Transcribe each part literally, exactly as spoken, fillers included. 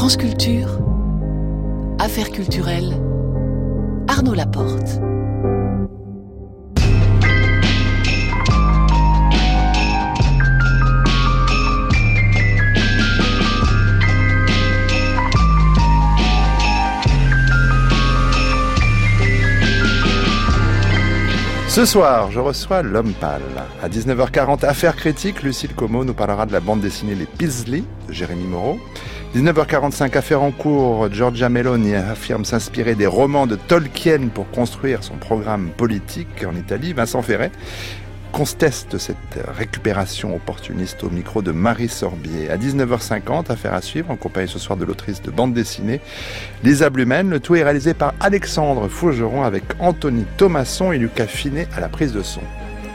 France Culture, Affaires culturelles, Arnaud Laporte. Ce soir, je reçois l'homme pâle. À dix-neuf heures quarante, Affaires critiques, Lucille Como nous parlera de la bande dessinée Les Paisley de Jérémy Moreau. dix-neuf heures quarante-cinq, Affaires en cours, Giorgia Meloni affirme s'inspirer des romans de Tolkien pour construire son programme politique en Italie. Vincent Ferret conteste cette récupération opportuniste au micro de Marie Sorbier. À dix-neuf heures cinquante, Affaire à suivre, en compagnie ce soir de l'autrice de bande dessinée Lisa Blumen. Le tout est réalisé par Alexandre Faugeron avec Anthony Thomasson et Lucas Finet à la prise de son.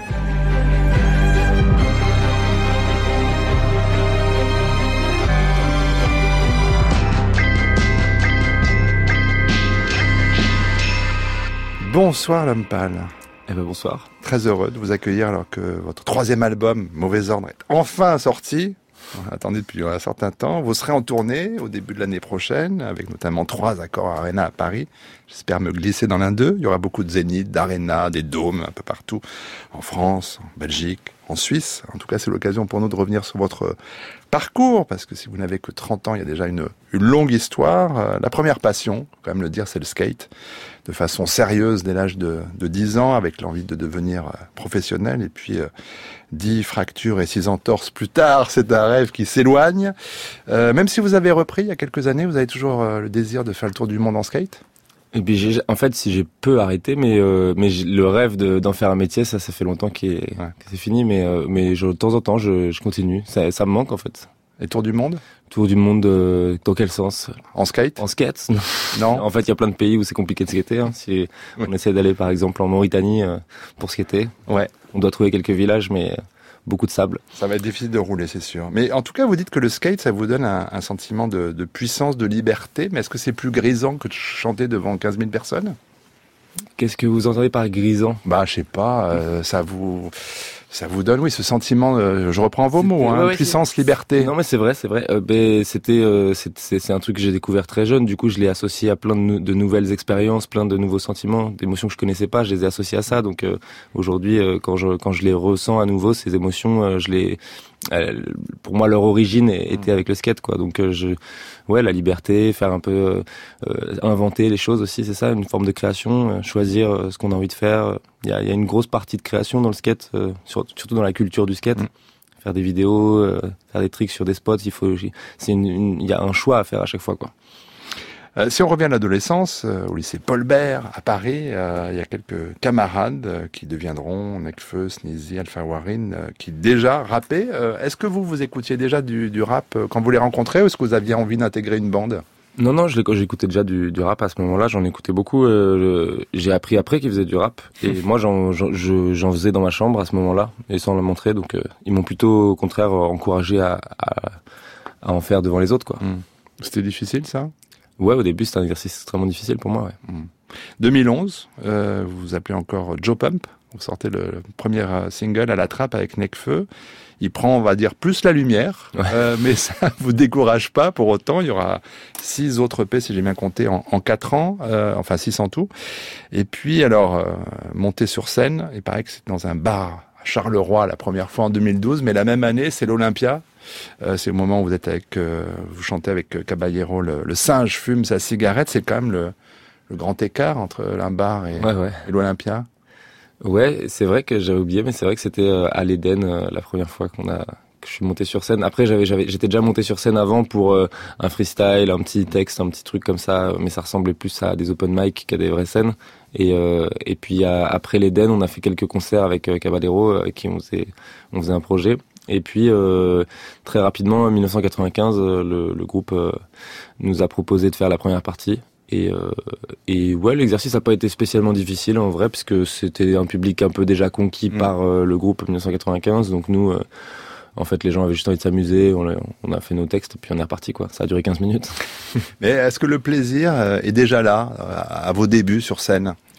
Bonsoir l'homme pâle. Eh ben bonsoir. Très heureux de vous accueillir alors que votre troisième album, Mauvais Ordre, est enfin sorti. Attendez depuis un certain temps. Vous serez en tournée au début de l'année prochaine, avec notamment trois accords Arena à Paris. J'espère me glisser dans l'un d'eux. Il y aura beaucoup de zéniths, d'arénas, des dômes un peu partout, en France, en Belgique, en Suisse. En tout cas, c'est l'occasion pour nous de revenir sur votre parcours, parce que si vous n'avez que trente ans, il y a déjà une, une longue histoire. La première passion, faut quand même le dire, c'est le skate, de façon sérieuse dès l'âge de, de dix ans, avec l'envie de devenir professionnel. Et puis, euh, dix fractures et six entorses plus tard, c'est un rêve qui s'éloigne. Euh, même si vous avez repris il y a quelques années, vous avez toujours euh, le désir de faire le tour du monde en skate ? Et puis j'ai, en fait, si j'ai peu arrêté, mais euh, mais j'ai, le rêve de, d'en faire un métier, ça, ça fait longtemps qu'il est, ouais. que c'est fini. Mais euh, mais je, de temps en temps, je, je continue. Ça, ça me manque en fait. Et tour du monde ? Tour du monde, euh, dans quel sens ? En skate ? En skate ? Non. En fait, il y a plein de pays où c'est compliqué de skater. Hein. Si on essaie d'aller, par exemple, en Mauritanie euh, pour skater, ouais, on doit trouver quelques villages, mais beaucoup de sable. Ça va être difficile de rouler, c'est sûr. Mais en tout cas, vous dites que le skate, ça vous donne un, un sentiment de, de puissance, de liberté. Mais est-ce que c'est plus grisant que de chanter devant quinze mille personnes ? Qu'est-ce que vous entendez par grisant ? Bah, je sais pas. Euh, ça vous, ça vous donne, oui, ce sentiment. Euh, je reprends vos mots, hein, ouais, ouais, puissance, c'est... liberté. Non, mais c'est vrai, c'est vrai. Euh, ben, c'était, euh, c'est, c'est, c'est un truc que j'ai découvert très jeune. Du coup, je l'ai associé à plein de, nou- de nouvelles expériences, plein de nouveaux sentiments, d'émotions que je connaissais pas. Je les ai associés à ça. Donc euh, aujourd'hui, euh, quand je quand je les ressens à nouveau, ces émotions, euh, je les Euh, pour moi, leur origine était avec le skate, quoi. Donc, euh, je, ouais, la liberté, faire un peu, euh, inventer les choses aussi, c'est ça, une forme de création, euh, choisir euh, ce qu'on a envie de faire. Il y a, il y a une grosse partie de création dans le skate, euh, sur, surtout dans la culture du skate. Mmh. Faire des vidéos, euh, faire des tricks sur des spots, il faut, c'est une, une, il y a un choix à faire à chaque fois, quoi. Euh, si on revient à l'adolescence, euh, au lycée Paul Bert à Paris, euh, il y a quelques camarades euh, qui deviendront Nekfeu, Sneezy, Alpha Warren, euh, qui déjà rappaient. Euh, est-ce que vous, vous écoutiez déjà du, du rap euh, quand vous les rencontrez, ou est-ce que vous aviez envie d'intégrer une bande ? Non, non, je j'écoutais déjà du, du rap à ce moment-là, j'en écoutais beaucoup. Euh, le, j'ai appris après qu'ils faisaient du rap, et moi j'en, j'en, j'en faisais dans ma chambre à ce moment-là, et sans le montrer, donc euh, ils m'ont plutôt au contraire encouragé à, à, à en faire devant les autres, quoi. Mmh. C'était difficile, ça ? Ouais, au début, c'était un exercice extrêmement difficile pour moi, ouais. Mmh. deux mille onze, euh, vous vous appelez encore Joe Pump. Vous sortez le, le premier single à la trappe avec Nekfeu. Il prend, on va dire, plus la lumière, ouais. euh, mais ça vous décourage pas pour autant. Il y aura six autres E P, si j'ai bien compté, en, en quatre ans, euh, enfin six en tout. Et puis, alors, euh, monter sur scène, il paraît que c'est dans un bar à Charleroi la première fois en deux mille douze, mais la même année, c'est l'Olympia. Euh, c'est le moment où vous êtes avec, euh, vous chantez avec euh, Caballero, le, le singe fume sa cigarette. C'est quand même le, le grand écart entre un bar et, ouais, ouais. et l'Olympia. Ouais, c'est vrai que j'avais oublié, mais c'est vrai que c'était euh, à l'Éden euh, la première fois qu'on a, que je suis monté sur scène. Après, j'avais, j'avais, j'étais déjà monté sur scène avant pour euh, un freestyle, un petit texte, un petit truc comme ça, mais ça ressemblait plus à des open mic qu'à des vraies scènes. Et, euh, et puis à, après l'Éden, on a fait quelques concerts avec euh, Caballero, avec qui on faisait, on faisait un projet. Et puis euh, très rapidement, en dix-neuf cent quatre-vingt-quinze, le, le groupe euh, nous a proposé de faire la première partie. Et, euh, et ouais, l'exercice n'a pas été spécialement difficile en vrai, puisque c'était un public un peu déjà conquis mmh. par euh, le groupe en dix-neuf cent quatre-vingt-quinze. Donc nous, euh, en fait, les gens avaient juste envie de s'amuser. On a, on a fait nos textes, puis on est reparti, quoi. Ça a duré quinze minutes. Mais est-ce que le plaisir est déjà là, à vos débuts sur scène ?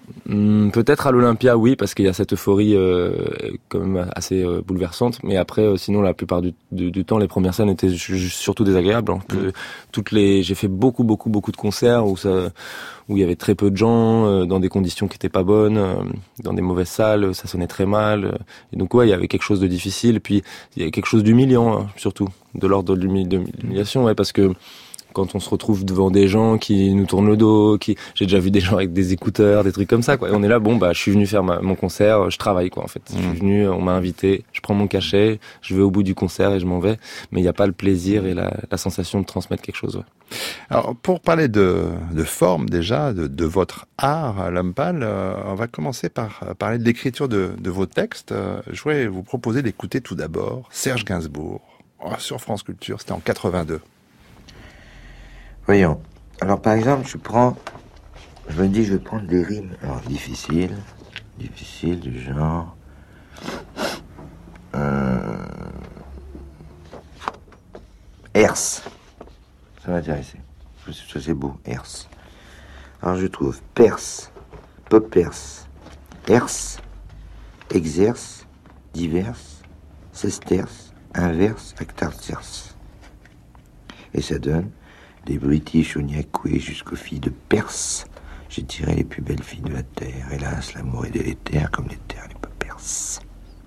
Hum, peut-être à l'Olympia, oui, parce qu'il y a cette euphorie euh, quand même assez euh, bouleversante. Mais après, euh, sinon, la plupart du, du, du temps, les premières scènes étaient ju- surtout désagréables. Hein, que, mmh. toutes les, j'ai fait beaucoup, beaucoup, beaucoup de concerts où ça, où il y avait très peu de gens, euh, dans des conditions qui étaient pas bonnes, euh, dans des mauvaises salles, ça sonnait très mal. Euh, et donc ouais, il y avait quelque chose de difficile. Et puis il y avait quelque chose d'humiliant, hein, surtout, de l'ordre de, l'humi- de l'humiliation, ouais, parce que quand on se retrouve devant des gens qui nous tournent le dos, qui, j'ai déjà vu des gens avec des écouteurs, des trucs comme ça, quoi. Et on est là, bon, bah, je suis venu faire ma, mon concert, je travaille, quoi, en fait. Mmh. Je suis venu, on m'a invité, je prends mon cachet, je vais au bout du concert et je m'en vais. Mais il n'y a pas le plaisir et la, la sensation de transmettre quelque chose, ouais. Alors, pour parler de, de forme, déjà, de, de votre art, L'Homme Pâle, euh, on va commencer par parler de l'écriture de, de vos textes. Euh, je voudrais vous proposer d'écouter tout d'abord Serge Gainsbourg, oh, sur France Culture, c'était en quatre-vingt-deux. Voyons. Alors, par exemple, je prends... Je me dis, je vais prendre des rimes. Alors, difficiles. Difficiles, du genre... Euh... Hers. Ça va m'intéresser. Ça, c'est beau. Hers. Alors, je trouve Perse, Popers, Hers, Exerce, Diverse, Sesterce, Inverse, Actarters. Et ça donne... Des British au Niakoué jusqu'aux filles de Perse, j'ai tiré les plus belles filles de la terre. Hélas, l'amour est délétère comme les terres n'est pas perse.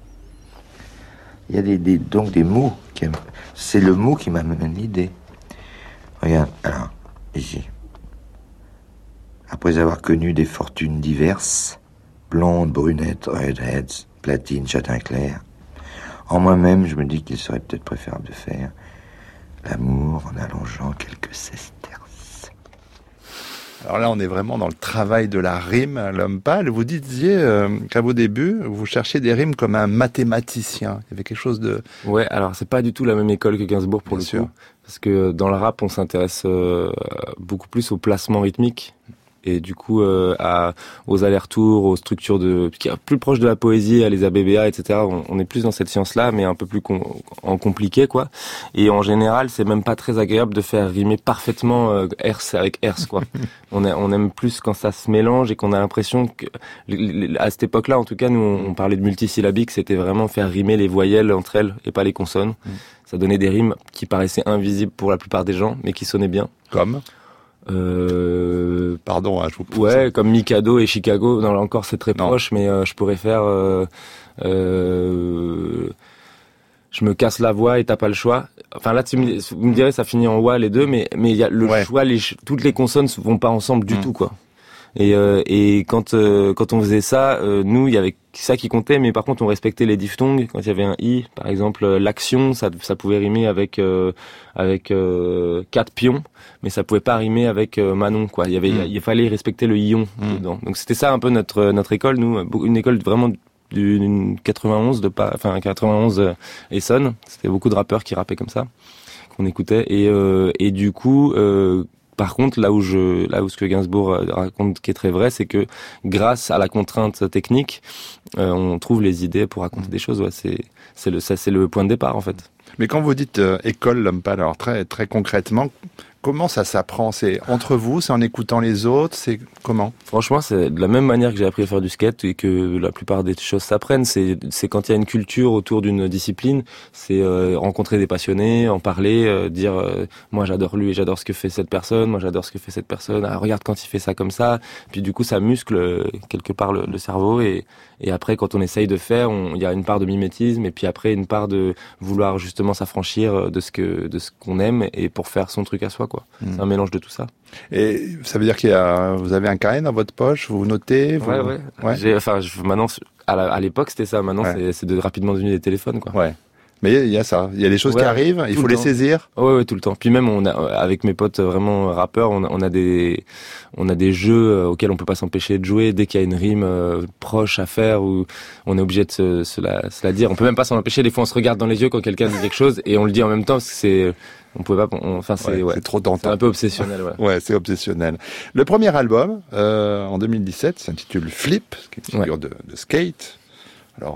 Il y a des, des, donc des mots. Qui, c'est le mot qui m'amène l'idée. Regarde, alors, ici. Après avoir connu des fortunes diverses, blondes, brunettes, redheads, platines, châtain clair, en moi-même, je me dis qu'il serait peut-être préférable de faire l'amour en allongeant quelques sesterces. Alors là, on est vraiment dans le travail de la rime, L'Homme Pâle. Vous disiez euh, qu'à vos débuts, vous cherchiez des rimes comme un mathématicien. Il y avait quelque chose de... Ouais, alors c'est pas du tout la même école que Gainsbourg pour Bien le sûr. coup. Parce que dans le rap, on s'intéresse euh, beaucoup plus au placement rythmique. Et du coup, euh, à, aux allers-retours, aux structures de, qui est plus proche de la poésie, à les A B B A, et cetera. On, on est plus dans cette science-là, mais un peu plus com- en compliqué, quoi. Et en général, c'est même pas très agréable de faire rimer parfaitement euh, Hers avec Hers, quoi. on, a, on aime plus quand ça se mélange et qu'on a l'impression que, à cette époque-là, en tout cas, nous, on, on parlait de multisyllabique, c'était vraiment faire rimer les voyelles entre elles et pas les consonnes. Mm. Ça donnait des rimes qui paraissaient invisibles pour la plupart des gens, mais qui sonnaient bien. Comme Euh, Pardon, hein, je vous pose. Ouais, comme Mikado et Chicago. Non, là encore, c'est très non. proche, mais euh, je pourrais faire. Euh, euh, je me casse la voix et t'as pas le choix. Enfin là, tu me, vous me direz, ça finit en wa les deux, mais mais il y a le ouais. choix. Les, toutes les consonnes vont pas ensemble du mmh. tout, quoi. Et euh, et quand euh, quand on faisait ça, euh, nous, il y avait ça qui comptait, mais par contre, on respectait les diphtongues. Quand il y avait un i, par exemple, l'action, ça ça pouvait rimer avec euh, avec euh, quatre pions, mais ça pouvait pas rimer avec euh, Manon, quoi. Il y avait mmh. il fallait respecter le ion mmh. dedans. Donc c'était ça un peu notre notre école, nous, une école vraiment du quatre-vingt-onze de pas, enfin quatre-vingt-onze euh, Essonne. C'était beaucoup de rappeurs qui rappaient comme ça, qu'on écoutait, et euh, et du coup. Euh, Par contre, là où je, là où ce que Gainsbourg raconte qui est très vrai, c'est que grâce à la contrainte technique, euh, on trouve les idées pour raconter des choses. Ouais, c'est, c'est le, ça, c'est le point de départ en fait. Mais quand vous dites euh, école L'Homme Pâle, alors très, très concrètement, comment ça s'apprend ? C'est entre vous, c'est en écoutant les autres, c'est comment ? Franchement, c'est de la même manière que j'ai appris à faire du skate et que la plupart des choses s'apprennent. C'est, c'est quand il y a une culture autour d'une discipline, c'est euh, rencontrer des passionnés, en parler, euh, dire euh, moi j'adore lui, j'adore ce que fait cette personne, moi j'adore ce que fait cette personne. Ah, regarde quand il fait ça comme ça. Puis du coup, ça muscle euh, quelque part le, le cerveau et et après, quand on essaye de faire, il y a une part de mimétisme et puis après une part de vouloir justement s'affranchir de ce que de ce qu'on aime et pour faire son truc à soi, quoi. Mmh. C'est un mélange de tout ça. Et ça veut dire qu'il y a, vous avez un carnet dans votre poche, vous notez, vous... Ouais, ouais. ouais. J'ai, enfin, je, maintenant, à, la, à l'époque, c'était ça. Maintenant, ouais. c'est, c'est de rapidement devenu des téléphones, quoi. Ouais. Mais il y a ça, il y a des choses ouais, qui arrivent, il faut les temps. saisir. Ouais, ouais, tout le temps. Puis même, on a, avec mes potes vraiment rappeurs, on a, on a des, on a des jeux auxquels on peut pas s'empêcher de jouer dès qu'il y a une rime euh, proche à faire ou on est obligé de se, se, la, se la dire. On peut même pas s'en empêcher. Des fois, on se regarde dans les yeux quand quelqu'un dit quelque chose et on le dit en même temps parce que c'est, on pouvait pas, on, enfin c'est, ouais, ouais, c'est trop tentant. C'est un peu obsessionnel, ouais. Ouais, c'est obsessionnel. Le premier album, euh, en deux mille dix-sept, s'intitule Flip, qui est une figure ouais. de, de skate. Alors,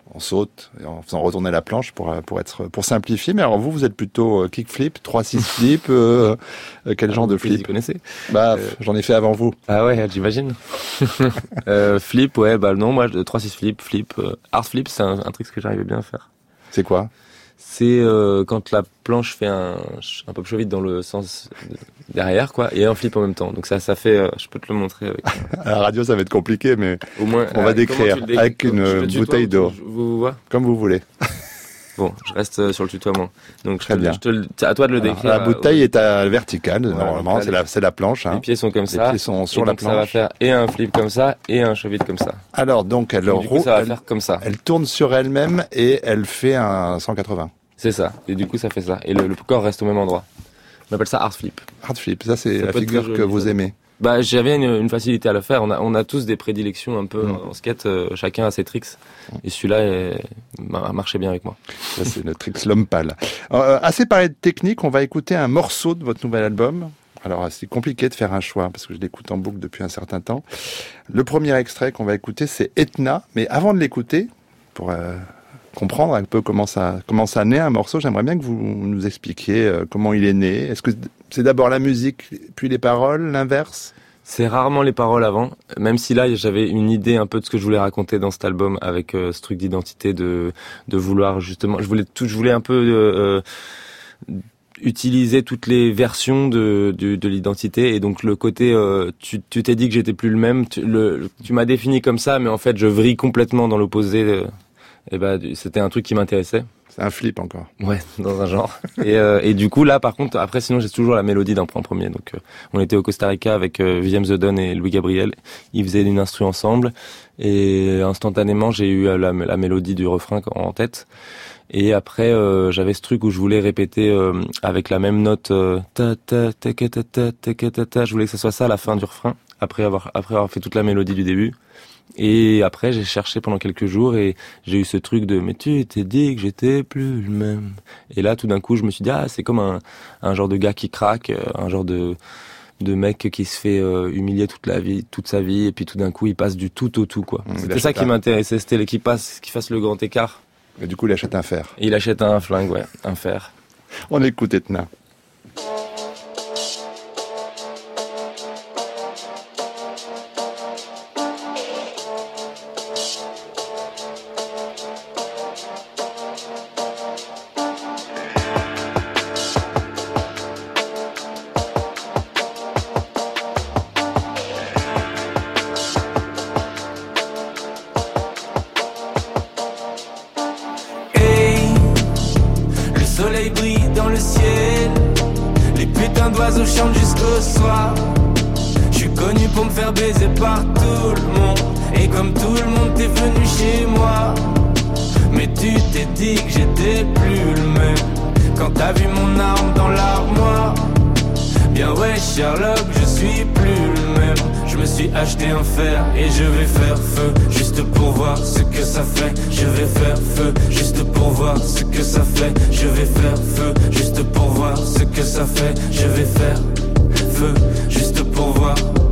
on saute en faisant retourner la planche pour pour être pour simplifier. Mais alors vous, vous êtes plutôt kickflip, trois six flip, euh, quel genre de flip? Vous connaissez? Bah, euh... j'en ai fait avant vous. Ah ouais, j'imagine. euh, flip, ouais, bah non, moi trois six flip, flip, euh, hard flip, c'est un, un truc que j'arrivais bien à faire. C'est quoi? C'est euh, quand la planche fait un, un pop show vite dans le sens derrière, quoi, et un flip en même temps. Donc ça, ça fait, euh, je peux te le montrer avec. À la radio, ça va être compliqué, mais au moins, on va euh, décrire avec une bouteille d'eau. Vous voyez? Comme vous voulez. Bon, je reste sur le tutoiement. Donc très je te, bien. Je te, c'est à toi de le décrire. Alors, la bouteille est à la verticale, ouais, normalement, c'est la, c'est la planche. Hein. Les pieds sont comme ça. Les pieds sont sur et la donc planche. Ça va faire et un flip comme ça et un show vite comme ça. Alors donc elle donc, roule. Ça va elle, faire comme ça. Elle tourne sur elle-même et elle fait un cent quatre-vingts. C'est ça. Et du coup, ça fait ça. Et le, le corps reste au même endroit. On appelle ça hard flip. Hard flip, ça c'est ça la figure joli, que vous ça. aimez. Bah, j'avais une, une facilité à le faire. On a, on a tous des prédilections un peu mmh. en, en skate. Euh, chacun a ses tricks. Mmh. Et celui-là est, bah, marchait bien avec moi. Ça, c'est le trick l'homme pâle. Euh, assez parlé de technique, on va écouter un morceau de votre nouvel album. Alors, c'est compliqué de faire un choix parce que je l'écoute en boucle depuis un certain temps. Le premier extrait qu'on va écouter, c'est Etna. Mais avant de l'écouter, pour euh, comprendre un peu comment ça, comment ça naît un morceau, j'aimerais bien que vous nous expliquiez euh, comment il est né. Est-ce que c'est d'abord la musique, puis les paroles, l'inverse? C'est rarement les paroles avant, même si là j'avais une idée un peu de ce que je voulais raconter dans cet album avec euh, ce truc d'identité, de de vouloir justement, je voulais tout, je voulais un peu euh, utiliser toutes les versions de de, de l'identité, et donc le côté euh, tu tu t'es dit que j'étais plus le même, tu, le, tu m'as défini comme ça, mais en fait je vrille complètement dans l'opposé. Euh, et ben bah, c'était un truc qui m'intéressait. C'est un flip encore. Ouais, dans un genre. et, euh, et du coup, là, par contre, après, sinon, j'ai toujours la mélodie d'un point premier. Donc, euh, on était au Costa Rica avec euh, William The Don et Louis Gabriel. Ils faisaient une instru ensemble. Et instantanément, j'ai eu la, la mélodie du refrain en tête. Et après, euh, j'avais ce truc où je voulais répéter euh, avec la même note euh, ta ta ta ta ta ta ta ta ta. Je voulais que ce soit ça à la fin du refrain. Après avoir après avoir fait toute la mélodie du début. Et après, j'ai cherché pendant quelques jours et j'ai eu ce truc de « mais tu t'es dit que j'étais plus le même ». Et là, tout d'un coup, je me suis dit « ah, c'est comme un, un genre de gars qui craque, un genre de, de mec qui se fait euh, humilier toute la vie, toute sa vie, et puis tout d'un coup, il passe du tout au tout, quoi. Mmh, c'était ça qui un... m'intéressait, c'était qu'il passe, qu'il fasse le grand écart. Et du coup, il achète un fer. Et il achète un flingue, ouais, un fer. On écoute Etna. Acheter un fer et je vais faire feu juste pour voir ce que ça fait. Je vais faire feu juste pour voir ce que ça fait. Je vais faire feu juste pour voir ce que ça fait. Je vais faire feu juste pour voir.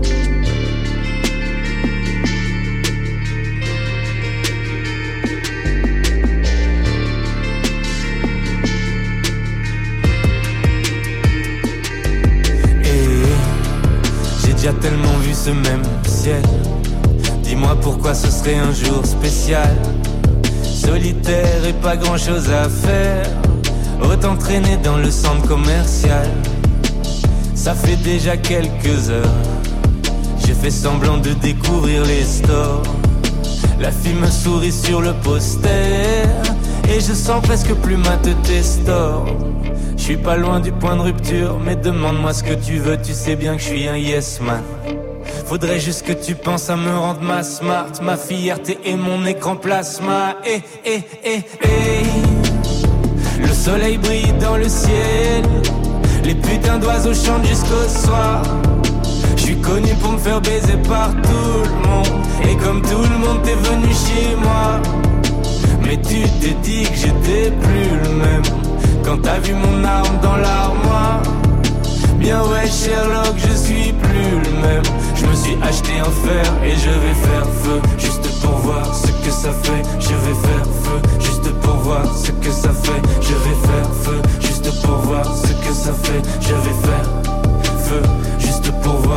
J'ai tellement vu ce même ciel. Dis-moi pourquoi ce serait un jour spécial. Solitaire et pas grand chose à faire. Autant traîner dans le centre commercial. Ça fait déjà quelques heures. J'ai fait semblant de découvrir les stores. La fille me sourit sur le poster. Et je sens presque plus ma tête store. Je suis pas loin du point de rupture, mais demande-moi ce que tu veux, tu sais bien que je suis un yes man. Faudrait juste que tu penses à me rendre ma smart, ma fierté et mon écran plasma. Eh, eh, eh, eh. Le soleil brille dans le ciel, les putains d'oiseaux chantent jusqu'au soir. Je suis connu pour me faire baiser par tout le monde, et comme tout le monde t'es venu chez moi. Mais tu t'es dit que j'étais plus le même quand t'as vu mon arme dans l'armoire. Bien ouais Sherlock, je suis plus le même. Je me suis acheté un fer et je vais faire feu, juste pour voir ce que ça fait. Je vais faire feu, juste pour voir ce que ça fait. Je vais faire feu, juste pour voir ce que ça fait. Je vais faire feu, juste pour voir.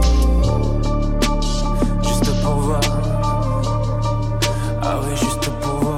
Juste pour voir. Ah oui, juste pour voir.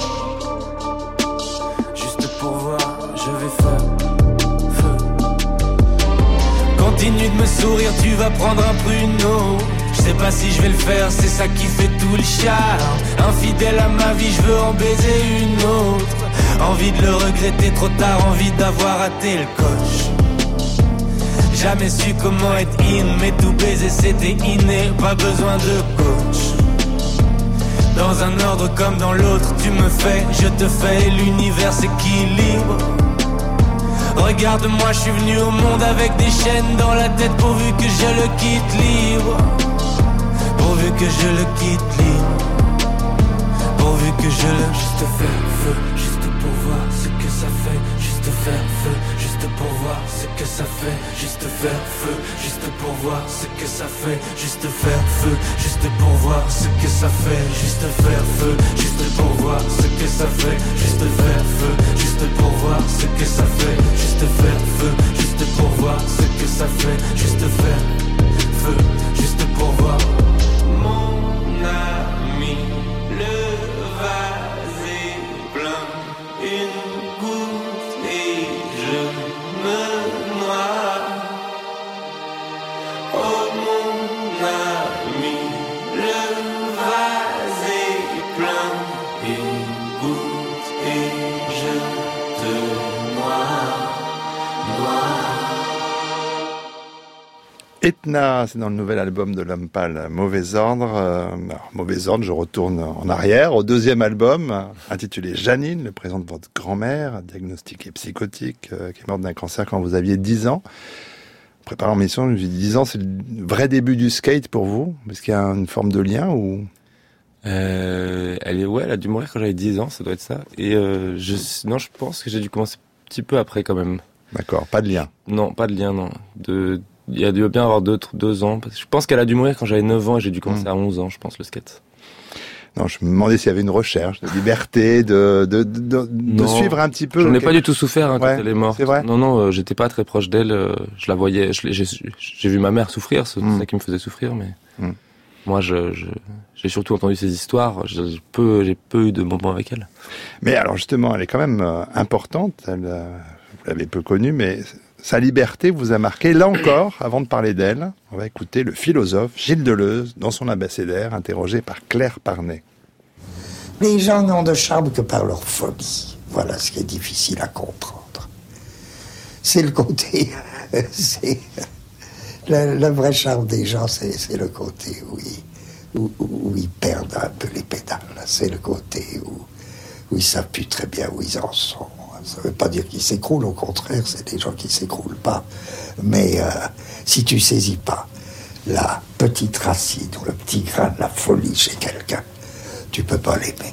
Juste pour voir, je vais faire feu. Continue de me sourire, tu vas prendre un pruneau. Je sais pas si je vais le faire, c'est ça qui fait tout le charme. Infidèle à ma vie, je veux en baiser une autre. Envie de le regretter trop tard, envie d'avoir raté le coche. Jamais su comment être in, mais tout baiser c'était inné, pas besoin de coach. Dans un ordre comme dans l'autre, tu me fais, je te fais, l'univers s'équilibre. Regarde-moi, je suis venu au monde avec des chaînes dans la tête pourvu que je le quitte libre. Pourvu que je le quitte libre. Pourvu que je le... Juste faire feu, juste pour voir ce que ça fait. Juste faire feu, juste pour voir ce que ça fait. Juste faire feu, juste pour voir ce que ça fait. Juste faire feu, juste pour voir ce que ça fait. Juste faire feu, juste pour voir ce que ça fait. Juste faire feu, juste pour voir ce que ça fait. Juste faire feu, juste pour voir ce que ça fait. Juste faire feu, juste pour voir. Mon ami, le vase est plein, une goutte et je me noie. Oh mon ami, le vase est plein, une goutte et je te noie, noie. Etna, c'est dans le nouvel album de L'Homme Pâle, Mauvais Ordre. Euh, alors, Mauvais Ordre, je retourne en arrière, au deuxième album, intitulé Janine, le présent de votre grand-mère, diagnostiquée psychotique, euh, qui est morte d'un cancer quand vous aviez dix ans. En préparant l'émission, je me suis dit, dix ans, c'est le vrai début du skate pour vous? Est-ce qu'il y a une forme de lien ou... Euh, elle est, ouais, elle a dû mourir quand j'avais dix ans, ça doit être ça. Et euh, je, non, je pense que j'ai dû commencer un petit peu après quand même. D'accord, pas de lien. Non, pas de lien, non. De, il y a dû bien avoir deux, deux ans. Parce que je pense qu'elle a dû mourir quand j'avais neuf ans et j'ai dû commencer mmh. à onze ans, je pense, le skate. Non, je me demandais s'il y avait une recherche de liberté, de, de, de, de, de suivre un petit peu. J'en ai pas du tout souffert hein, quand ouais, elle est morte. C'est vrai. Non, non, euh, j'étais pas très proche d'elle. Euh, je la voyais, je, j'ai, j'ai vu ma mère souffrir, c'est mmh. ça qui me faisait souffrir, mais mmh. moi, je, je, j'ai surtout entendu ses histoires. J'ai peu, j'ai peu eu de moments avec elle. Mais alors justement, elle est quand même euh, importante. Elle, euh, vous l'avez peu connue, mais sa liberté vous a marqué. Là encore, avant de parler d'elle, on va écouter le philosophe Gilles Deleuze dans son abécédaire, interrogé par Claire Parnet. Les gens n'ont de charme que par leur folie. Voilà ce qui est difficile à comprendre. C'est le côté... c'est le, le vrai charme des gens, c'est, c'est le côté où ils, où, où ils perdent un peu les pédales. C'est le côté où, où ils savent plus très bien où ils en sont. Ça ne veut pas dire qu'ils s'écroulent, au contraire, c'est des gens qui ne s'écroulent pas. Mais euh, si tu saisis pas la petite racine ou le petit grain de la folie chez quelqu'un, tu peux pas l'aimer.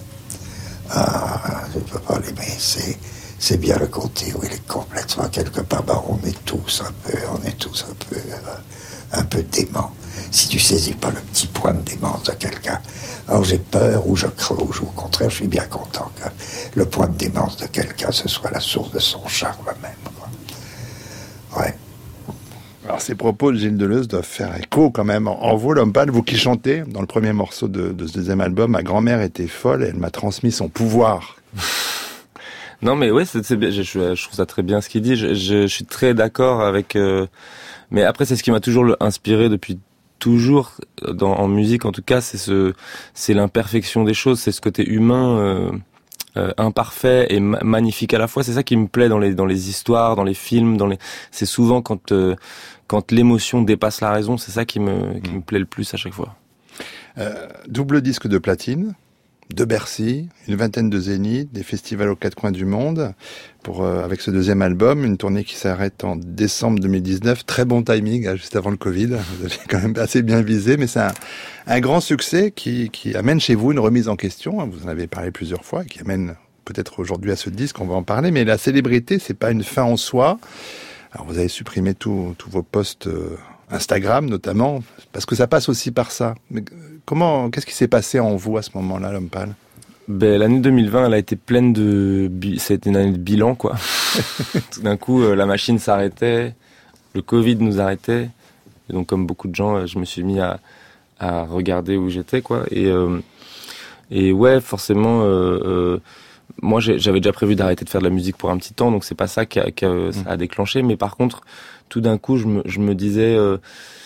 Ah, tu peux pas l'aimer. C'est, c'est bien le côté où il est complètement quelque part. Ben, on est tous un peu, on est tous un peu, euh, un peu déments. Si tu saisis pas le petit point de démence de quelqu'un, alors j'ai peur ou je croche, ou au contraire, je suis bien content que le point de démence de quelqu'un, ce soit la source de son charme même. Quoi. Ouais. Alors ces propos de Gilles Deleuze doivent faire écho quand même en vous, L'Homme Pâle, vous qui chantez dans le premier morceau de, de ce deuxième album, ma grand-mère était folle et elle m'a transmis son pouvoir. Non mais ouais, c'est, c'est bien, je, je trouve ça très bien ce qu'il dit, je, je, je suis très d'accord avec... Euh, mais après c'est ce qui m'a toujours inspiré depuis toujours, dans, en musique en tout cas, c'est, ce, c'est l'imperfection des choses, c'est ce côté humain... Euh, Euh, imparfait et ma- magnifique à la fois. C'est ça qui me plaît dans les dans les histoires, dans les films, dans les. C'est souvent quand euh, quand l'émotion dépasse la raison, c'est ça qui me qui me plaît le plus à chaque fois. Euh, double disque de platine, de Bercy, une vingtaine de zéniths, des festivals aux quatre coins du monde. Pour euh, avec ce deuxième album, une tournée qui s'arrête en décembre deux mille dix-neuf. Très bon timing, hein, juste avant le Covid. Vous avez quand même assez bien visé, mais c'est un, un grand succès qui, qui amène chez vous une remise en question. Vous en avez parlé plusieurs fois, qui amène peut-être aujourd'hui à ce disque. On va en parler, mais la célébrité, c'est pas une fin en soi. Alors vous avez supprimé tous tous vos posts euh, Instagram notamment, parce que ça passe aussi par ça. Mais comment, qu'est-ce qui s'est passé en vous à ce moment-là, l'homme pâle? Ben, l'année deux mille vingt, elle a été pleine de... C'était une année de bilan, quoi. Tout d'un coup, euh, la machine s'arrêtait, le Covid nous arrêtait. Et donc, comme beaucoup de gens, je me suis mis à, à regarder où j'étais, quoi. Et, euh, et ouais, forcément, euh, euh, moi, j'ai, j'avais déjà prévu d'arrêter de faire de la musique pour un petit temps, donc c'est pas ça qui a, qui a, ça a déclenché. Mais par contre, tout d'un coup, je me, je me disais... Euh,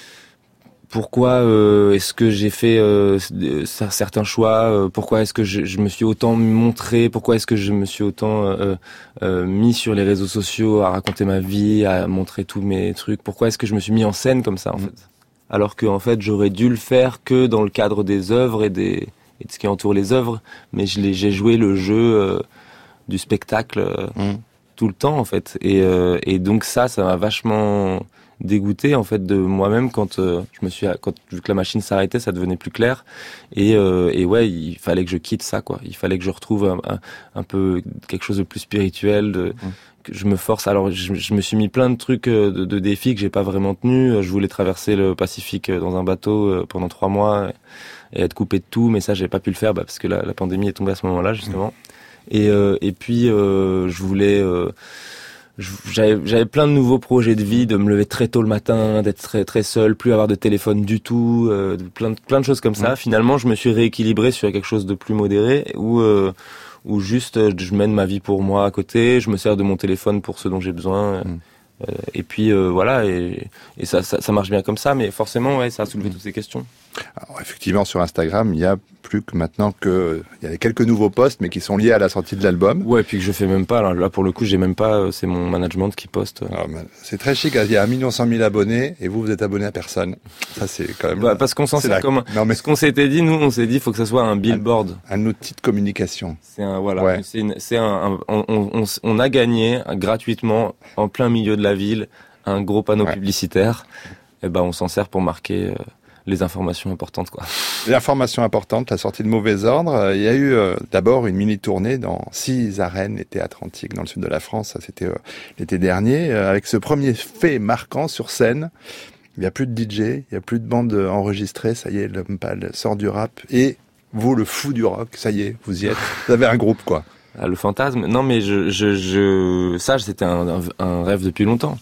Pourquoi euh, est-ce que j'ai fait euh, certains choix euh, Pourquoi est-ce que je, je me suis autant montré Pourquoi est-ce que je me suis autant euh, euh, mis sur les réseaux sociaux à raconter ma vie, à montrer tous mes trucs? Pourquoi est-ce que je me suis mis en scène comme ça, en mmh. fait? Alors que en fait, j'aurais dû le faire que dans le cadre des œuvres et, des, et de ce qui entoure les œuvres. Mais je l'ai, j'ai joué le jeu euh, du spectacle euh, mmh. tout le temps, en fait. Et, euh, et donc ça, ça m'a vachement... dégoûté en fait de moi-même quand euh, je me suis quand vu que la machine s'arrêtait, ça devenait plus clair et euh, et ouais, il fallait que je quitte ça, quoi. Il fallait que je retrouve un, un, un peu quelque chose de plus spirituel, de mmh. que je me force. Alors je, je me suis mis plein de trucs de, de défis que j'ai pas vraiment tenus. Je voulais traverser le Pacifique dans un bateau pendant trois mois et être coupé de tout, mais ça j'ai pas pu le faire bah, parce que la, la pandémie est tombée à ce moment-là justement. Mmh. Et euh, et puis euh, je voulais euh, J'avais, j'avais plein de nouveaux projets de vie, de me lever très tôt le matin, d'être très très seul, plus avoir de téléphone du tout, euh, de plein de plein de choses comme ça. Mmh. Finalement, je me suis rééquilibré sur quelque chose de plus modéré, où euh, où juste je mène ma vie pour moi à côté, je me sers de mon téléphone pour ce dont j'ai besoin. Mmh. Euh, et puis euh, voilà, et, et ça, ça ça marche bien comme ça, mais forcément, ouais, ça a soulevé mmh. toutes ces questions. Alors, effectivement, sur Instagram, il y a plus que maintenant que il y a quelques nouveaux posts, mais qui sont liés à la sortie de l'album. Ouais, et puis que je fais même pas. Là, là pour le coup, j'ai même pas. C'est mon management qui poste. Alors, c'est très chic. Il y a un million cent mille abonnés et vous, vous êtes abonné à personne. Ça, c'est quand même. Bah, parce qu'on s'en sert la... comme. Non, mais... Ce qu'on s'était dit, nous, on s'est dit, il faut que ça soit un billboard. Un, un outil de communication. C'est un voilà. Ouais. C'est, une, c'est un. un on, on, on a gagné gratuitement en plein milieu de la ville un gros panneau ouais. publicitaire. Et ben, on s'en sert pour marquer. Euh, les informations importantes, quoi. Les informations importantes, la sortie de Mauvais Ordre. Il y a eu euh, d'abord une mini-tournée dans six arènes et théâtres antiques dans le sud de la France. Ça, c'était euh, l'été dernier. Euh, avec ce premier fait marquant sur scène, il n'y a plus de D J, il n'y a plus de bande enregistrée. Ça y est, l'homme pâle sort du rap. Et vous, le fou du rock, ça y est, vous y êtes. Vous avez un groupe, quoi. Ah, le fantasme. Non, mais je, je, je... ça, c'était un, un, un rêve depuis longtemps.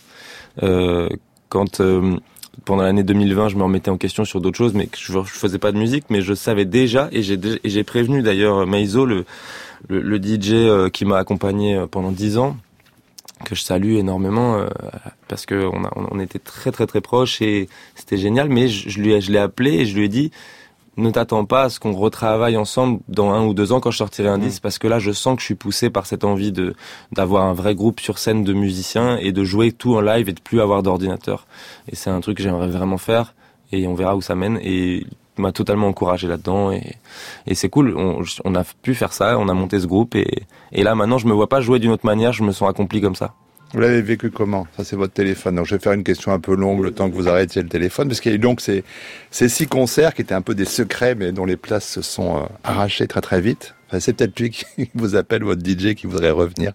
Euh, quand... Euh... Pendant l'année deux mille vingt, je me remettais en question sur d'autres choses, mais je, je faisais pas de musique, mais je savais déjà, et j'ai, et j'ai prévenu d'ailleurs Meizo, le, le, le D J euh, qui m'a accompagné pendant dix ans, que je salue énormément, euh, parce que on, a, on était très très très proches et c'était génial, mais je, je, lui ai, je l'ai appelé et je lui ai dit, ne t'attends pas à ce qu'on retravaille ensemble dans un ou deux ans quand je sortirai un disque, parce que là, je sens que je suis poussé par cette envie de d'avoir un vrai groupe sur scène de musiciens et de jouer tout en live et de plus avoir d'ordinateur. Et c'est un truc que j'aimerais vraiment faire et on verra où ça mène. Et il m'a totalement encouragé là-dedans et, et c'est cool. On, on a pu faire ça, on a monté ce groupe et, et là, maintenant, je me vois pas jouer d'une autre manière, je me sens accompli comme ça. Vous l'avez vécu comment? Ça, c'est votre téléphone. Donc, je vais faire une question un peu longue le temps que vous arrêtiez le téléphone, parce qu'il y a eu donc ces, ces six concerts qui étaient un peu des secrets, mais dont les places se sont euh, arrachées très très vite. Enfin, c'est peut-être lui qui vous appelle, votre D J, qui voudrait revenir.